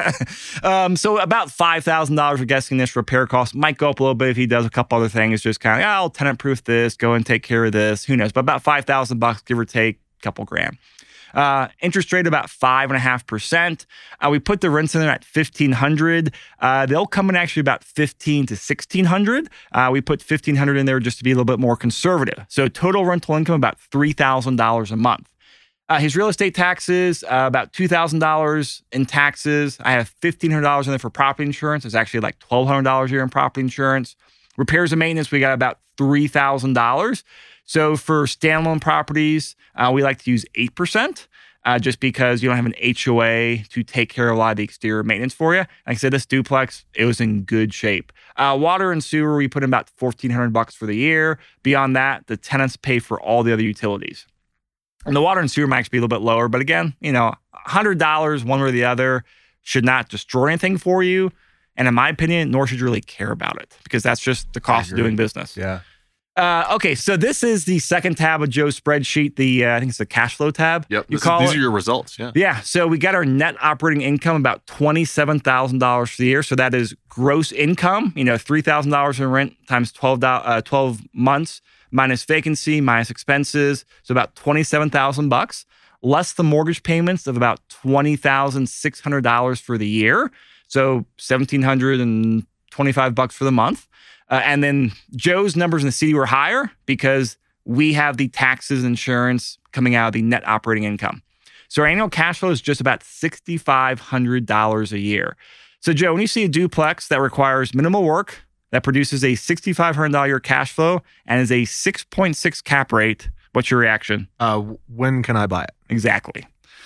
um, so about five thousand dollars, we're guessing this repair cost might go up a little bit if he does a couple other things. Just kind of, oh, I'll tenant proof this, go and take care of this. Who knows? But about five thousand bucks, give or take, a couple grand. Uh, interest rate about five and a half percent. Uh, we put the rents in there at fifteen hundred. Uh, they'll come in actually about fifteen to sixteen hundred. Uh, we put fifteen hundred in there just to be a little bit more conservative. So total rental income about three thousand dollars a month. Uh, his real estate taxes, uh, about two thousand dollars in taxes. I have fifteen hundred dollars in there for property insurance. It's actually like twelve hundred dollars a year in property insurance. Repairs and maintenance, we got about three thousand dollars. So for standalone properties, uh, we like to use eight percent uh, just because you don't have an H O A to take care of a lot of the exterior maintenance for you. Like I said, this duplex, it was in good shape. Uh, water and sewer, we put in about fourteen hundred bucks for the year. Beyond that, the tenants pay for all the other utilities. And the water and sewer might be a little bit lower, but again, you know, one hundred dollars one way or the other should not destroy anything for you. And in my opinion, nor should you really care about it because that's just the cost of doing business. Yeah. Uh, okay, so this is the second tab of Joe's spreadsheet. The uh, I think it's the cash flow tab. Yep. You This call is, these it. are your results. Yeah. Yeah, so we got our net operating income about twenty-seven thousand dollars for the year. So that is gross income, you know, three thousand dollars in rent times twelve, uh, twelve months minus vacancy, minus expenses. So about twenty-seven thousand bucks, less the mortgage payments of about twenty thousand six hundred dollars for the year. So one thousand seven hundred twenty-five bucks for the month. Uh, and then Joe's numbers in the C D were higher because we have the taxes and insurance coming out of the net operating income. So our annual cash flow is just about six thousand five hundred dollars a year. So Joe, when you see a duplex that requires minimal work, that produces a six thousand five hundred dollars a year cash flow and is a six point six cap rate, what's your reaction? Uh, when can I buy it? Exactly.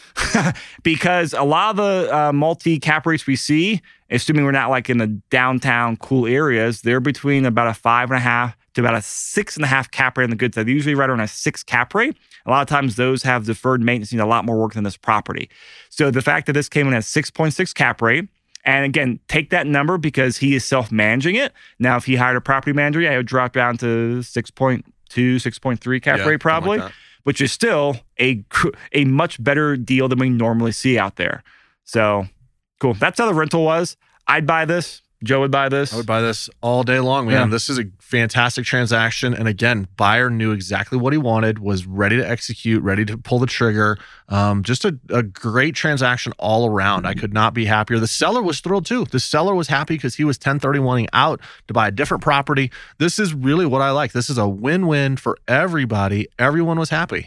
Because a lot of the uh, multi-cap rates we see, assuming we're not like in the downtown cool areas, they're between about a five and a half to about a six and a half cap rate on the good side. They're usually right around a six cap rate. A lot of times those have deferred maintenance, need a lot more work than this property. So the fact that this came in at six point six cap rate, and again, take that number because he is self-managing it. Now, if he hired a property manager, yeah, it would drop down to six point two, six point three cap Yeah, rate probably. like Which is still a a much better deal than we normally see out there. So, cool. That's how the rental was. I'd buy this. Joe would buy this. I would buy this all day long, man. Yeah. This is a fantastic transaction. And again, buyer knew exactly what he wanted, was ready to execute, ready to pull the trigger. Um, just a, a great transaction all around. I could not be happier. The seller was thrilled too. The seller was happy because he was ten thirty-one-ing out to buy a different property. This is really what I like. This is a win-win for everybody. Everyone was happy.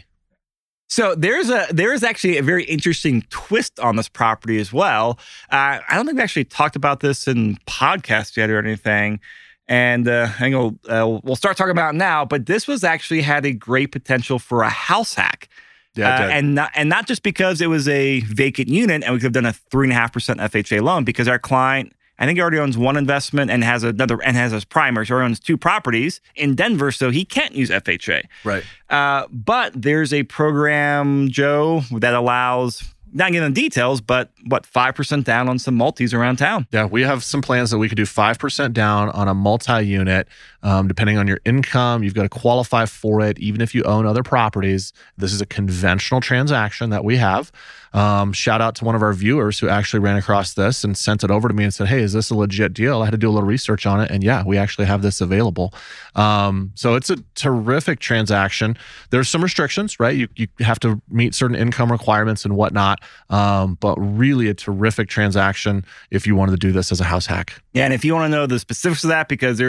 So there's a there is actually a very interesting twist on this property as well. Uh, I don't think we actually talked about this in podcast yet or anything, and uh, I think we'll, uh, we'll start talking about it now. But this was actually had a great potential for a house hack, Yeah, it uh, did. and not and not just because it was a vacant unit and we could have done a three and a half percent F H A loan because our client, I think he already owns one investment and has another and has his primary. So he owns two properties in Denver, so he can't use F H A. Right. Uh, but there's a program, Joe, that allows, not getting into details, but what, five percent down on some multis around town. Yeah, we have some plans that we could do five percent down on a multi-unit, um, depending on your income. You've got to qualify for it, even if you own other properties. This is a conventional transaction that we have. Um, shout out to one of our viewers who actually ran across this and sent it over to me and said, hey, is this a legit deal? I had to do a little research on it. And yeah, we actually have this available. Um, so it's a terrific transaction. There's some restrictions, right? You, you have to meet certain income requirements and whatnot. Um, but really a terrific transaction if you wanted to do this as a house hack. Yeah, and if you want to know the specifics of that, because there's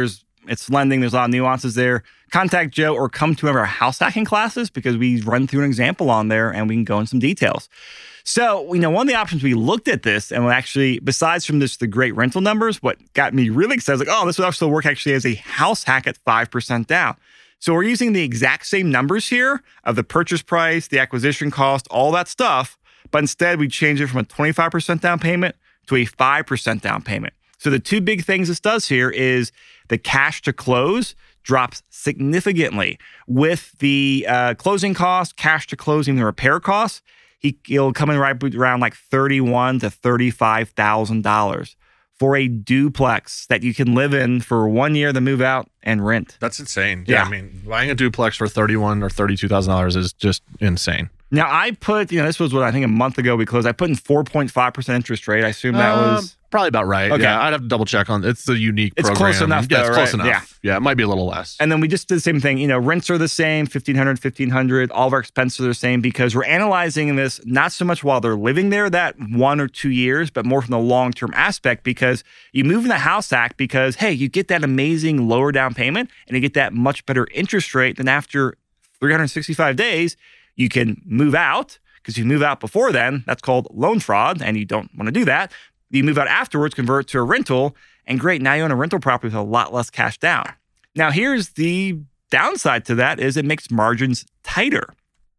It's lending. There's a lot of nuances there. Contact Joe or come to one of our house hacking classes because we run through an example on there and we can go into some details. So, you know, one of the options we looked at this and we actually, besides from this, the great rental numbers, what got me really excited was like, oh, this would also work actually as a house hack at five percent down. So we're using the exact same numbers here of the purchase price, the acquisition cost, all that stuff. But instead, we change it from a twenty-five percent down payment to a five percent down payment. So the two big things this does here is the cash to close drops significantly with the uh, closing costs, cash to closing, the repair costs. He, he'll come in right around like thirty-one thousand to thirty-five thousand dollars for a duplex that you can live in for one year, then move out and rent. That's insane. Yeah, Yeah. I mean, buying a duplex for thirty-one or thirty-two thousand dollars is just insane. Now, I put, you know, this was what I think a month ago we closed. I put in four point five percent interest rate. I assume that Um, was... probably about right. Okay. Yeah, I'd have to double check on. It's the unique It's program. close enough, Yeah, it's though, close right? enough. Yeah. yeah, it might be a little less. And then we just did the same thing. You know, rents are the same, fifteen hundred, fifteen hundred. All of our expenses are the same because we're analyzing this not so much while they're living there, that one or two years, but more from the long-term aspect because you move in the house hack because, hey, you get that amazing lower down payment and you get that much better interest rate than after three hundred sixty-five days, you can move out because if you move out before then, that's called loan fraud and you don't want to do that. You move out afterwards, convert to a rental, and great, now you own a rental property with a lot less cash down. Now, here's the downside to that is it makes margins tighter.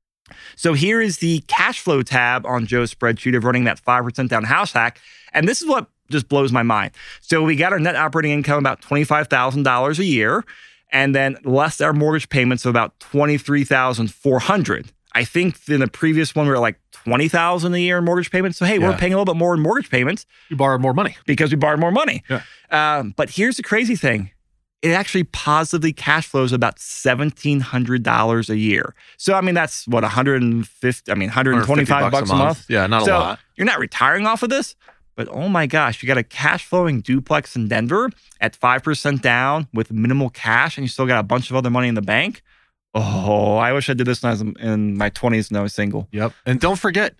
So here is the cash flow tab on Joe's spreadsheet of running that five percent down house hack. And this is what just blows my mind. So we got our net operating income about twenty-five thousand dollars a year, and then less our mortgage payments of about twenty-three thousand four hundred dollars. I think in the previous one, we were at like twenty thousand dollars a year in mortgage payments. So, hey, Yeah. we're paying a little bit more in mortgage payments You borrowed more money. because we borrowed more money. Yeah. Um, but here's the crazy thing. It actually positively cash flows about seventeen hundred dollars a year. So, I mean, that's what, one hundred fifty, I mean, one hundred twenty-five bucks a month. Yeah, not a So lot. you're not retiring off of this, but oh my gosh, you got a cash flowing duplex in Denver at five percent down with minimal cash and you still got a bunch of other money in the bank. Oh, I wish I did this when I was in my twenties and I was single. Yep. And don't forget,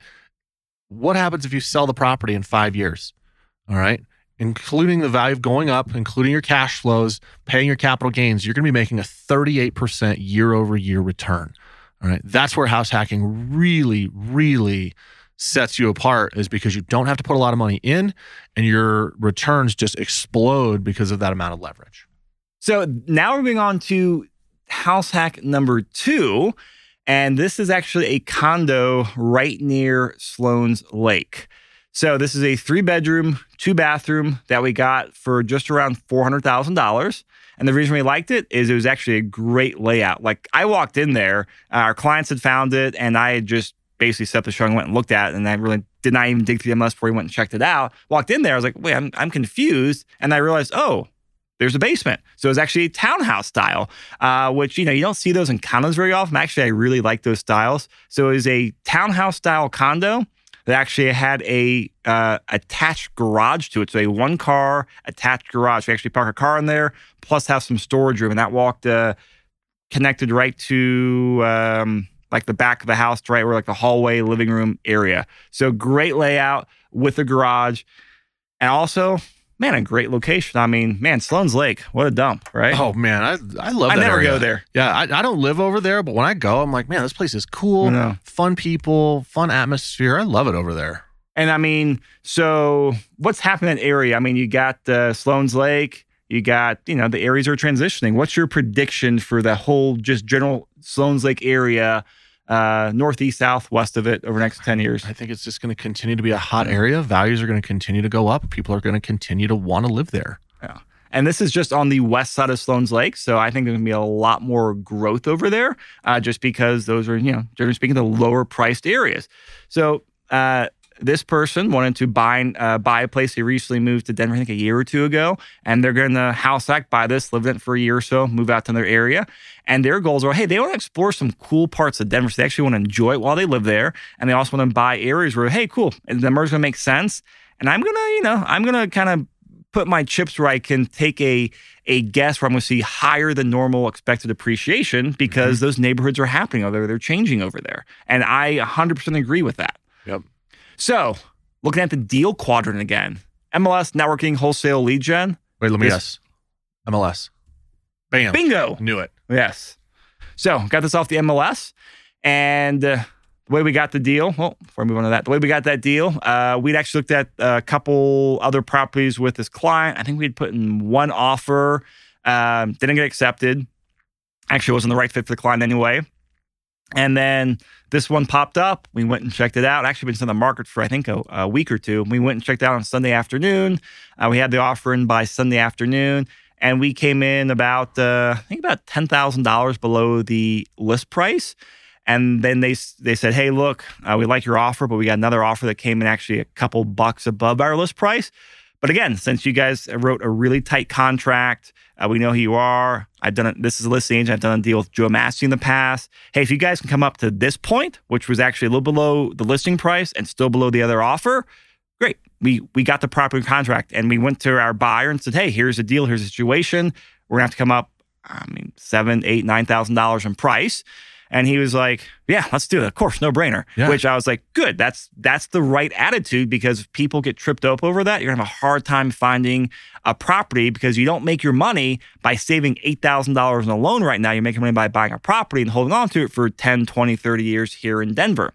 what happens if you sell the property in five years? All right. Including the value of going up, including your cash flows, paying your capital gains, you're going to be making a thirty-eight percent year over year return. All right. That's where house hacking really, really sets you apart, is because you don't have to put a lot of money in and your returns just explode because of that amount of leverage. So now we're moving on to house hack number two. And this is actually a condo right near Sloan's Lake. So this is a three bedroom, two bathroom that we got for just around four hundred thousand dollars. And the reason we liked it is it was actually a great layout. Like I walked in there, uh, our clients had found it and I had just basically set up the show and went and looked at it. And I really did not even dig through the M L S before we went and checked it out. Walked in there, I was like, wait, I'm, I'm confused. And I realized, oh, there's a basement. So it's actually a townhouse style, uh, which, you know, you don't see those in condos very often. Actually, I really like those styles. So it was a townhouse style condo that actually had a uh, attached garage to it. So a one car attached garage. We actually park a car in there, plus have some storage room. And that walked uh, connected right to um, like the back of the house, right where like the hallway, living room area. So great layout with a garage. And also, man, a great location. I mean, man, Sloan's Lake, what a dump, right? Oh man, I I love I that never area. go there. Yeah, I, I don't live over there, but when I go, I'm like, man, this place is cool. I know. Fun people, fun atmosphere. I love it over there. And I mean, so what's happening in that area? I mean, you got uh, Sloan's Lake, you got, you know, the areas are transitioning. What's your prediction for the whole just general Sloan's Lake area, uh, northeast, southwest of it over the next ten years? I think it's just going to continue to be a hot area. Values are going to continue to go up. People are going to continue to want to live there. Yeah. And this is just on the west side of Sloan's Lake. So I think there's going to be a lot more growth over there uh, just because those are, you know, generally speaking, the lower priced areas. So uh, this person wanted to buy, uh, buy a place. He recently moved to Denver, I think a year or two ago, and they're going to house hack, buy this, live in it for a year or so, move out to their area. And their goals are, hey, they want to explore some cool parts of Denver. So they actually want to enjoy it while they live there. And they also want to buy areas where, hey, cool, and the merger's going to make sense. And I'm going to, you know, I'm going to kind of put my chips where I can take a a guess where I'm going to see higher than normal expected appreciation because mm-hmm. those neighborhoods are happening over there. They're changing over there. And I one hundred percent agree with that. Yep. So looking at the deal quadrant again, M L S, networking, wholesale, lead gen. Wait, let me This- guess. M L S. Bam. Bingo. Knew it. Yes. So got this off the M L S, and uh, the way we got the deal, well, before I move on to that, the way we got that deal, uh, we'd actually looked at a couple other properties with this client. I think we'd put in one offer, um, didn't get accepted. Actually, wasn't the right fit for the client anyway. And then this one popped up. We went and checked it out. Actually, been in the market for, I think, a, a week or two. We went and checked it out on Sunday afternoon. Uh, we had the offer in by Sunday afternoon. And we came in about, uh, I think, about ten thousand dollars below the list price. And then they they said, hey, look, uh, we like your offer, but we got another offer that came in actually a couple bucks above our list price. But again, since you guys wrote a really tight contract, uh, we know who you are. I've done it. This is a listing agent. I've done a deal with Joe Massey in the past. Hey, if you guys can come up to this point, which was actually a little below the listing price and still below the other offer, great. We we got the property contract, and we went to our buyer and said, hey, here's the deal. Here's the situation. We're gonna have to come up, I mean, seven, eight, nine thousand dollars in price. And he was like, yeah, let's do it. Of course, no brainer. Yeah. Which I was like, good. That's that's the right attitude, because if people get tripped up over that, you're going to have a hard time finding a property, because you don't make your money by saving eight thousand dollars in a loan right now. You're making money by buying a property and holding on to it for ten, twenty, thirty years here in Denver.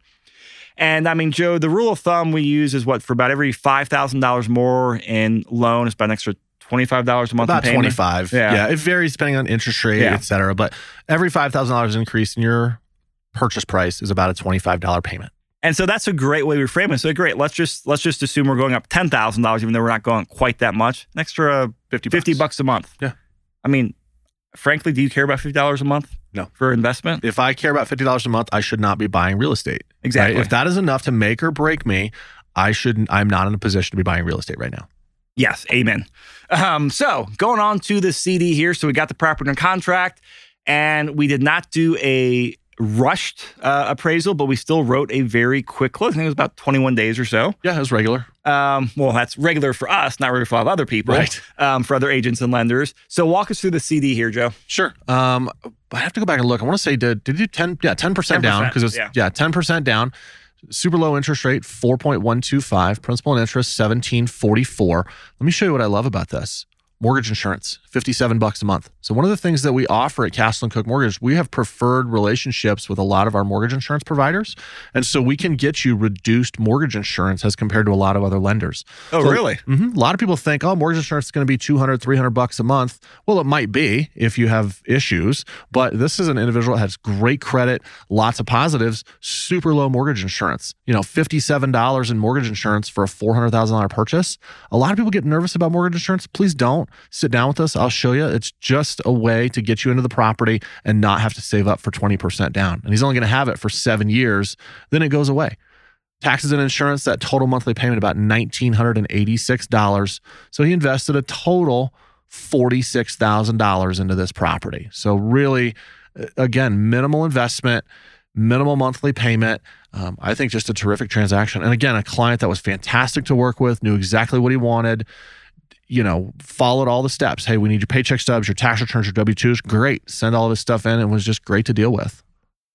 And I mean, Joe, the rule of thumb we use is what? For about every five thousand dollars more in loan, it's about an extra twenty-five dollars a month About in payment. twenty-five. Yeah. yeah. It varies depending on interest rate, Yeah. et cetera. But every five thousand dollars increase in your purchase price is about a twenty-five dollars payment. And so that's a great way we frame it. So great, let's just let's just assume we're going up ten thousand dollars, even though we're not going quite that much. An extra fifty bucks. fifty bucks a month. Yeah. I mean, frankly, do you care about fifty dollars a month? No. For investment? If I care about fifty dollars a month, I should not be buying real estate. Exactly. Right? If that is enough to make or break me, I shouldn't, I'm not in a position to be buying real estate right now. Yes, amen. Um, so going on to the C D here. So we got the property under contract, and we did not do a rushed uh, appraisal, but we still wrote a very quick close. I think it was about twenty-one days or so. Yeah, it was regular. Um, well, that's regular for us, not regular for a lot of other people, Right. um, for other agents and lenders. So walk us through the C D here, Joe. Sure. Um, I have to go back and look. I want to say, did did you do ten? Yeah, ten percent down, because it's yeah. yeah, ten percent down. Super low interest rate, four point one two five. Principal and interest, seventeen forty-four. Let me show you what I love about this. Mortgage insurance, fifty-seven bucks a month. So one of the things that we offer at Castle and Cook Mortgage, we have preferred relationships with a lot of our mortgage insurance providers. And so we can get you reduced mortgage insurance as compared to a lot of other lenders. Oh, So, really? mhm, a lot of people think, oh, mortgage insurance is going to be two hundred, three hundred bucks a month. Well, it might be if you have issues, but this is an individual that has great credit, lots of positives, super low mortgage insurance. You know, fifty-seven dollars in mortgage insurance for a four hundred thousand dollars purchase. A lot of people get nervous about mortgage insurance. Please don't. Sit down with us. I'll show you. It's just a way to get you into the property and not have to save up for twenty percent down. And he's only going to have it for seven years. Then it goes away. Taxes and insurance, that total monthly payment about one thousand nine hundred eighty-six dollars. So he invested a total forty-six thousand dollars into this property. So really, again, minimal investment, minimal monthly payment. Um, I think just a terrific transaction. And again, a client that was fantastic to work with, knew exactly what he wanted, you know, followed all the steps. Hey, we need your paycheck stubs, your tax returns, your W two's. Great. Send all of his stuff in. It was just great to deal with.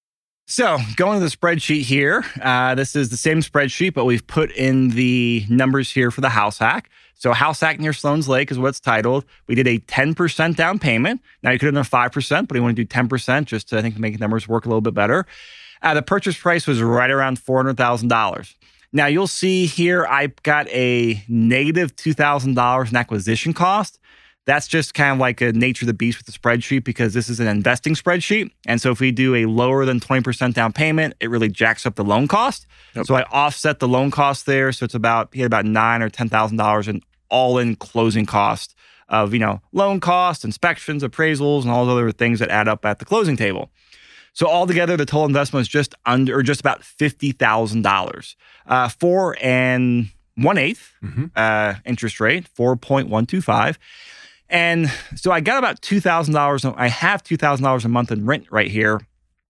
So going to the spreadsheet here, uh, this is the same spreadsheet, but we've put in the numbers here for the house hack. So house hack near Sloan's Lake is what it's titled. We did a ten percent down payment. Now you could have done five percent, but you want to do ten percent just to, I think, to make the numbers work a little bit better. Uh, the purchase price was right around four hundred thousand dollars. Now you'll see here, I got a negative two thousand dollars in acquisition cost. That's just kind of like a nature of the beast with the spreadsheet, because this is an investing spreadsheet. And so if we do a lower than twenty percent down payment, it really jacks up the loan cost. Yep. So I offset the loan cost there. So it's about, he had about nine or ten thousand dollars in all-in closing cost of, you know, loan costs, inspections, appraisals, and all those other things that add up at the closing table. So altogether, the total investment was just under, or just about fifty thousand dollars. Uh, four and one-eighth mm-hmm. uh, interest rate, four point one two five. And so I got about two thousand dollars. I have two thousand dollars a month in rent right here.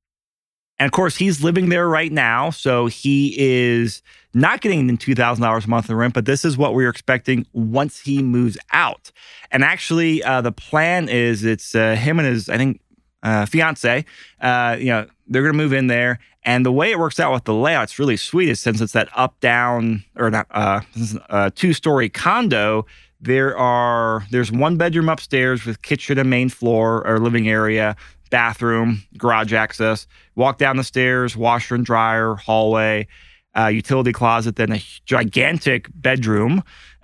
And of course, he's living there right now. So he is not getting two thousand dollars a month in rent, but this is what we're expecting once he moves out. And actually, uh, the plan is it's uh, him and his, I think, uh, fiance, uh, you know, they're going to move in there. And the way it works out with the layout, it's really sweet, is since it's that up, down, or not, uh, uh, two-story condo, There are there's one bedroom upstairs with kitchen and main floor or living area, bathroom, garage access. Walk down the stairs, washer and dryer, hallway, uh, utility closet, then a gigantic bedroom,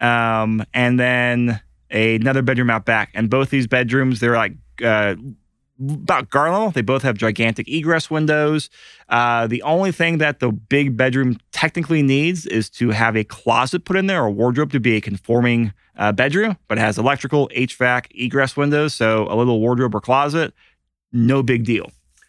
um, and then another bedroom out back. And both these bedrooms, they're like uh, about garland. They both have gigantic egress windows. Uh, the only thing that the big bedroom technically needs is to have a closet put in there, or a wardrobe to be a conforming uh, bedroom, but it has electrical, H V A C, egress windows, so a little wardrobe or closet, no big deal.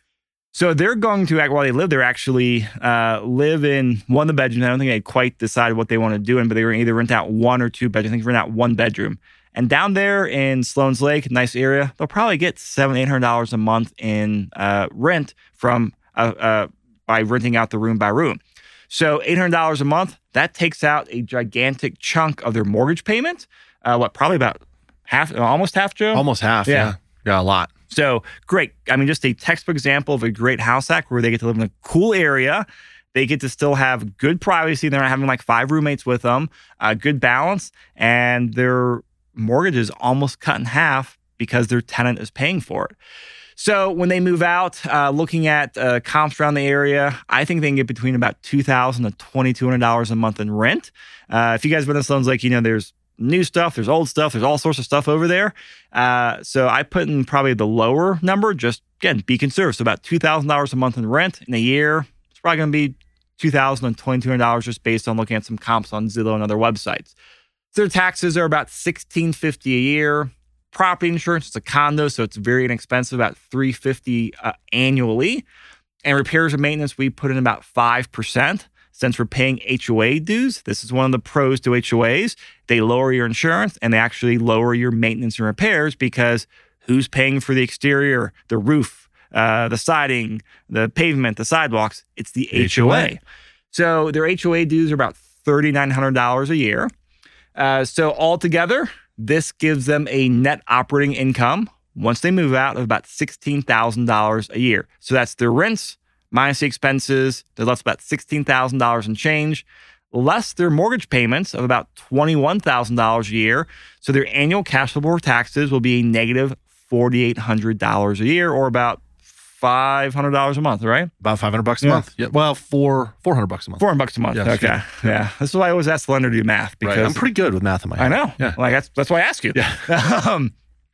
So they're going to, while they live there, actually uh, live in one of the bedrooms. I don't think they quite decided what they want to do in, but they were either rent out one or two bedrooms. I think they rent out one bedroom. And down there in Sloan's Lake, nice area, they'll probably get seven, eight hundred dollars a month in uh, rent from uh, uh, by renting out the room by room. So eight hundred dollars a month, that takes out a gigantic chunk of their mortgage payment. Uh, what, probably about half, almost half, Joe? Almost half, yeah. Yeah, yeah a lot. So great. I mean, just a textbook example of a great house hack where they get to live in a cool area. They get to still have good privacy. They're not having like five roommates with them, uh, good balance, and their mortgage is almost cut in half because their tenant is paying for it. So when they move out, uh, looking at uh, comps around the area, I think they can get between about two thousand dollars to twenty-two hundred dollars a month in rent. Uh, if you guys have been to Sloan's Lake, you know there's new stuff, there's old stuff, there's all sorts of stuff over there. Uh, so I put in probably the lower number, just, again, be conservative. So about two thousand dollars a month in rent in a year. It's probably going to be two thousand dollars and twenty-two hundred dollars just based on looking at some comps on Zillow and other websites. Their taxes are about sixteen fifty a year. Property insurance, it's a condo, so it's very inexpensive, about three hundred fifty dollars uh, annually. And repairs and maintenance, we put in about five percent. Since we're paying H O A dues, this is one of the pros to H O As. They lower your insurance and they actually lower your maintenance and repairs because who's paying for the exterior, the roof, uh, the siding, the pavement, the sidewalks? It's the H O A. H O A. So their H O A dues are about three thousand nine hundred dollars a year. Uh, so altogether, this gives them a net operating income once they move out of about sixteen thousand dollars a year. So that's their rents minus the expenses. They're left about sixteen thousand dollars and change, less their mortgage payments of about twenty-one thousand dollars a year. So their annual cash flow before taxes will be a negative four thousand eight hundred dollars a year, or about five hundred dollars a month, right? About five hundred bucks a Yeah. month. Yeah. Well, four four hundred bucks a month. four hundred bucks a month. Yes. Okay. Yeah. This is why I always ask the lender to do math, because Right. I'm pretty good with math in my I head. know. Yeah. Like that's that's why I ask you. Yeah. um,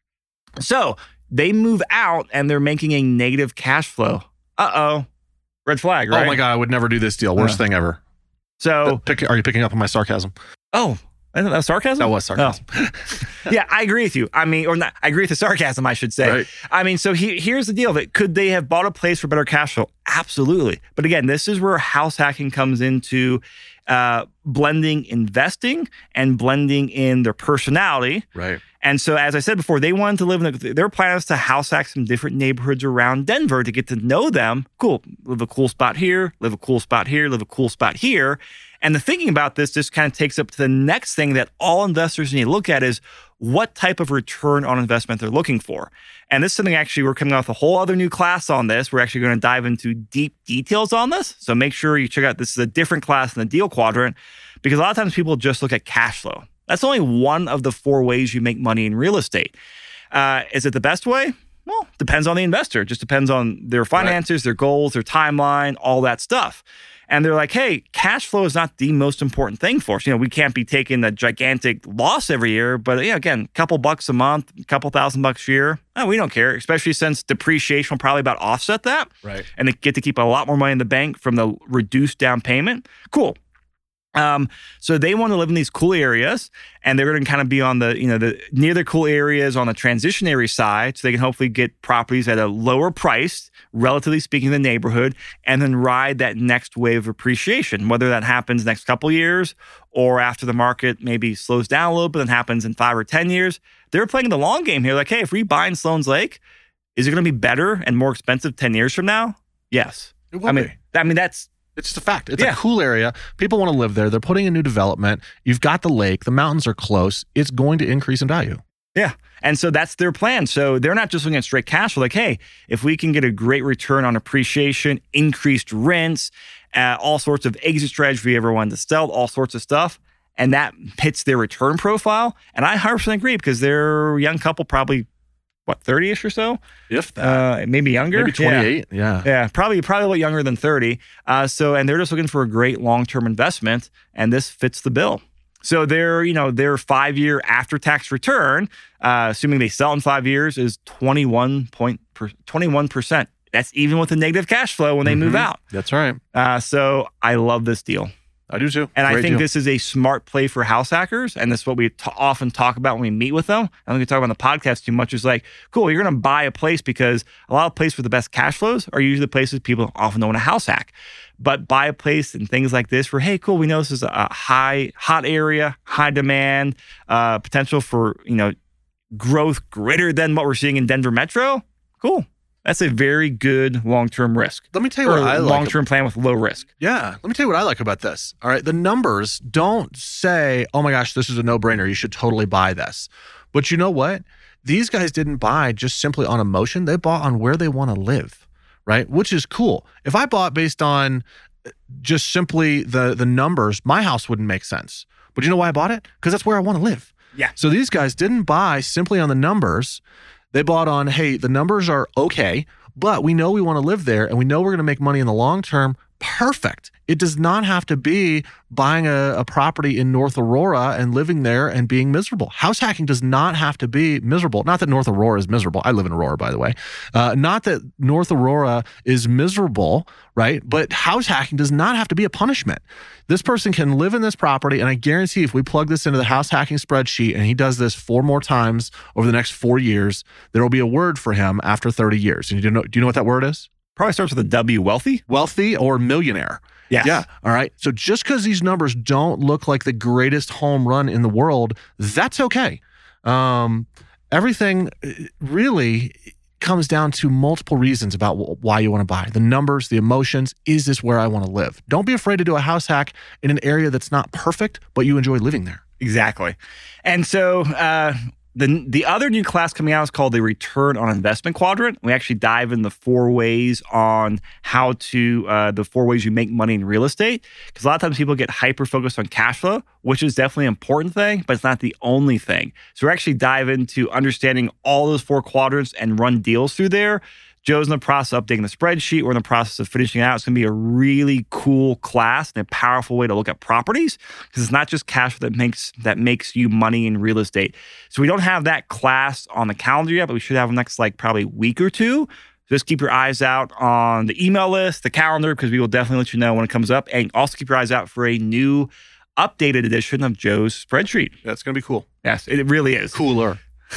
so they move out and they're making a negative cash flow. Uh-oh. Red flag, right? Oh my God, I would never do this deal. Worst Uh. thing ever. So, Pick, are you picking up on my sarcasm? oh, I thought that was sarcasm? That was sarcasm. Oh. Yeah, I agree with you. I mean, or not, I agree with the sarcasm, I should say. Right. I mean, so he, here's the deal. That could they have bought a place for better cash flow? Absolutely. But again, this is where house hacking comes into uh, blending investing and blending in their personality. Right. And so, as I said before, they wanted to live in the, their plan is to house hack some different neighborhoods around Denver to get to know them. Cool. Live a cool spot here, live a cool spot here, live a cool spot here. And the thinking about this just kind of takes up to the next thing that all investors need to look at is what type of return on investment they're looking for. And this is something actually we're coming out with a whole other new class on this. We're actually going to dive into deep details on this. So make sure you check out, this is a different class in the deal quadrant, because a lot of times people just look at cash flow. That's only one of the four ways you make money in real estate. Uh, is it the best way? Well, depends on the investor. It just depends on their finances, right, their goals, their timeline, all that stuff. And they're like, hey, cash flow is not the most important thing for us. You know, we can't be taking a gigantic loss every year, but yeah, again, a couple bucks a month, a couple thousand bucks a year, oh, we don't care, especially since depreciation will probably about offset that. Right. And they get to keep a lot more money in the bank from the reduced down payment. Cool. Um, so they want to live in these cool areas, and they're going to kind of be on the, you know, the near the cool areas on the transitionary side, so they can hopefully get properties at a lower price, relatively speaking, in the neighborhood, and then ride that next wave of appreciation, whether that happens next couple years or after the market maybe slows down a little bit and happens in five or ten years. They're playing the long game here. Like, hey, if we buy in Sloan's Lake, is it going to be better and more expensive ten years from now? Yes. It will I mean, be. I mean, that's, It's just a fact. It's Yeah. a cool area. People want to live there. They're putting in new development. You've got the lake. The mountains are close. It's going to increase in value. Yeah. And so that's their plan. So they're not just looking at straight cash flow. Like, hey, if we can get a great return on appreciation, increased rents, uh, all sorts of exit strategy if we ever wanted to sell, all sorts of stuff, and that hits their return profile. And I one hundred percent agree because they're a young couple, probably, what, thirty-ish or so? If that. Uh, maybe younger. Maybe twenty-eight, yeah. Yeah, yeah probably, probably a little younger than thirty. Uh, so, and they're just looking for a great long-term investment, and this fits the bill. So their, you know, their five-year after-tax return, uh, assuming they sell in five years, is twenty-one percent. That's even with a negative cash flow when they mm-hmm. move out. That's right. Uh, so I love this deal. I do too. And Great I think deal. this is a smart play for house hackers. And this is what we t- often talk about when we meet with them. I don't think we talk about on the podcast too much. Is like, cool, you're going to buy a place because a lot of places with the best cash flows are usually the places people often don't want to house hack. But buy a place and things like this where, hey, cool, we know this is a high, hot area, high demand, uh, potential for, you know, growth greater than what we're seeing in Denver Metro. Cool. That's a very good long-term risk. Let me tell you what I like. Long-term plan with low risk. Yeah. Let me tell you what I like about this. All right. The numbers don't say, oh my gosh, this is a no-brainer. You should totally buy this. But you know what? These guys didn't buy just simply on emotion. They bought on where they want to live, right? Which is cool. If I bought based on just simply the, the numbers, my house wouldn't make sense. But you know why I bought it? Because that's where I want to live. Yeah. So these guys didn't buy simply on the numbers. They bought on, hey, the numbers are okay, but we know we want to live there and we know we're going to make money in the long term. Perfect. It does not have to be buying a, a property in North Aurora and living there and being miserable. House hacking does not have to be miserable. Not that North Aurora is miserable. I live in Aurora, by the way. Uh, not that North Aurora is miserable, right? But house hacking does not have to be a punishment. This person can live in this property, and I guarantee if we plug this into the house hacking spreadsheet and he does this four more times over the next four years, there will be a word for him after thirty years. And you know, do you know what that word is? Probably starts with a W, wealthy? Wealthy or millionaire. Yes. Yeah. All right. So just because these numbers don't look like the greatest home run in the world, that's okay. Um, everything really comes down to multiple reasons about why you want to buy. The numbers, the emotions. Is this where I want to live? Don't be afraid to do a house hack in an area that's not perfect, but you enjoy living there. Exactly. And so uh, the the other new class coming out is called the Return on Investment Quadrant. We actually dive in the four ways on how to, uh, the four ways you make money in real estate. Because a lot of times people get hyper-focused on cash flow, which is definitely an important thing, but it's not the only thing. So we're actually dive into understanding all those four quadrants and run deals through there. Joe's in the process of updating the spreadsheet. We're in the process of finishing it out. It's going to be a really cool class and a powerful way to look at properties because it's not just cash that makes that makes you money in real estate. So we don't have that class on the calendar yet, but we should have the next like probably week or two. Just keep your eyes out on the email list, the calendar, because we will definitely let you know when it comes up. And also keep your eyes out for a new updated edition of Joe's spreadsheet. That's going to be cool. Yes, it really is. Cooler.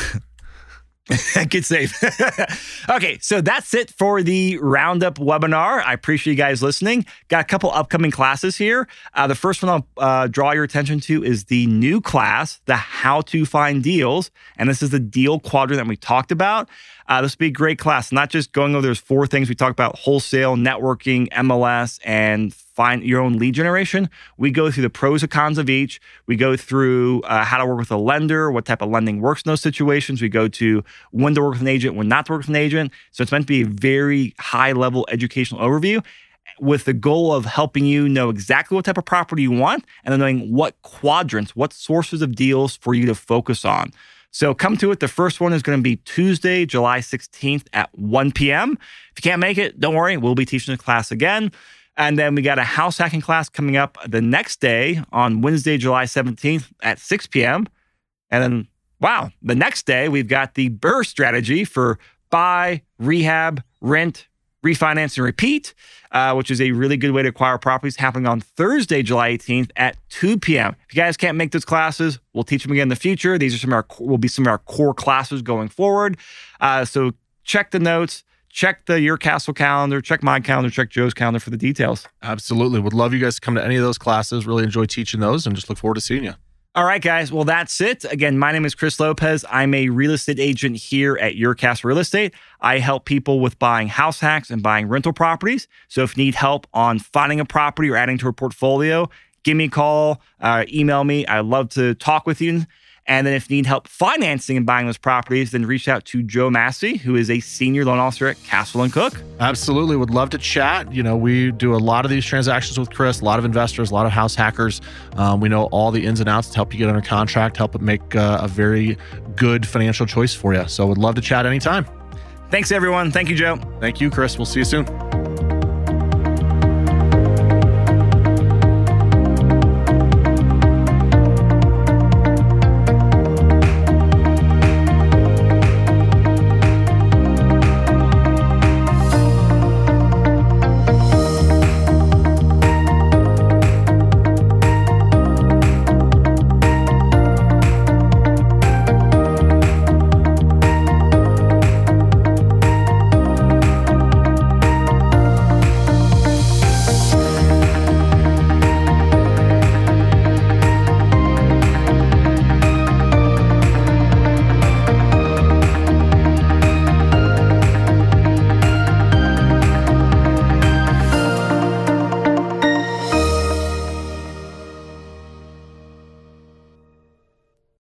Get safe. Okay, so that's it for the Roundup webinar. I appreciate you guys listening. Got a couple upcoming classes here. Uh, the first one I'll uh, draw your attention to is the new class, the How to Find Deals. And this is the deal quadrant that we talked about. Uh, this will be a great class, not just going over those four things we talked about, wholesale, networking, M L S, and find your own lead generation. We go through the pros and cons of each. We go through uh, how to work with a lender, what type of lending works in those situations. We go to when to work with an agent, when not to work with an agent. So it's meant to be a very high-level educational overview with the goal of helping you know exactly what type of property you want and then knowing what quadrants, what sources of deals for you to focus on. So come to it. The first one is going to be Tuesday, July sixteenth at one p.m. If you can't make it, don't worry. We'll be teaching the class again. And then we got a house hacking class coming up the next day on Wednesday, July seventeenth at six p.m. And then, wow, the next day we've got the BRRRR strategy for buy, rehab, rent, refinance, and repeat, uh, which is a really good way to acquire properties, happening on Thursday, July eighteenth at two p.m. If you guys can't make those classes, we'll teach them again in the future. These are some of our will be some of our core classes going forward. Uh, so check the notes, check the Your Castle calendar, check my calendar, check Joe's calendar for the details. Absolutely. Would love you guys to come to any of those classes. Really enjoy teaching those and just look forward to seeing you. All right, guys. Well, that's it. Again, my name is Chris Lopez. I'm a real estate agent here at Your Castle Real Estate. I help people with buying house hacks and buying rental properties. So if you need help on finding a property or adding to a portfolio, give me a call, uh, email me. I'd love to talk with you. And then if you need help financing and buying those properties, then reach out to Joe Massey, who is a senior loan officer at Castle and Cooke. Absolutely. Would love to chat. You know, we do a lot of these transactions with Chris, a lot of investors, a lot of house hackers. Um, we know all the ins and outs to help you get under contract, help it make uh, a very good financial choice for you. So would love to chat anytime. Thanks, everyone. Thank you, Joe. Thank you, Chris. We'll see you soon.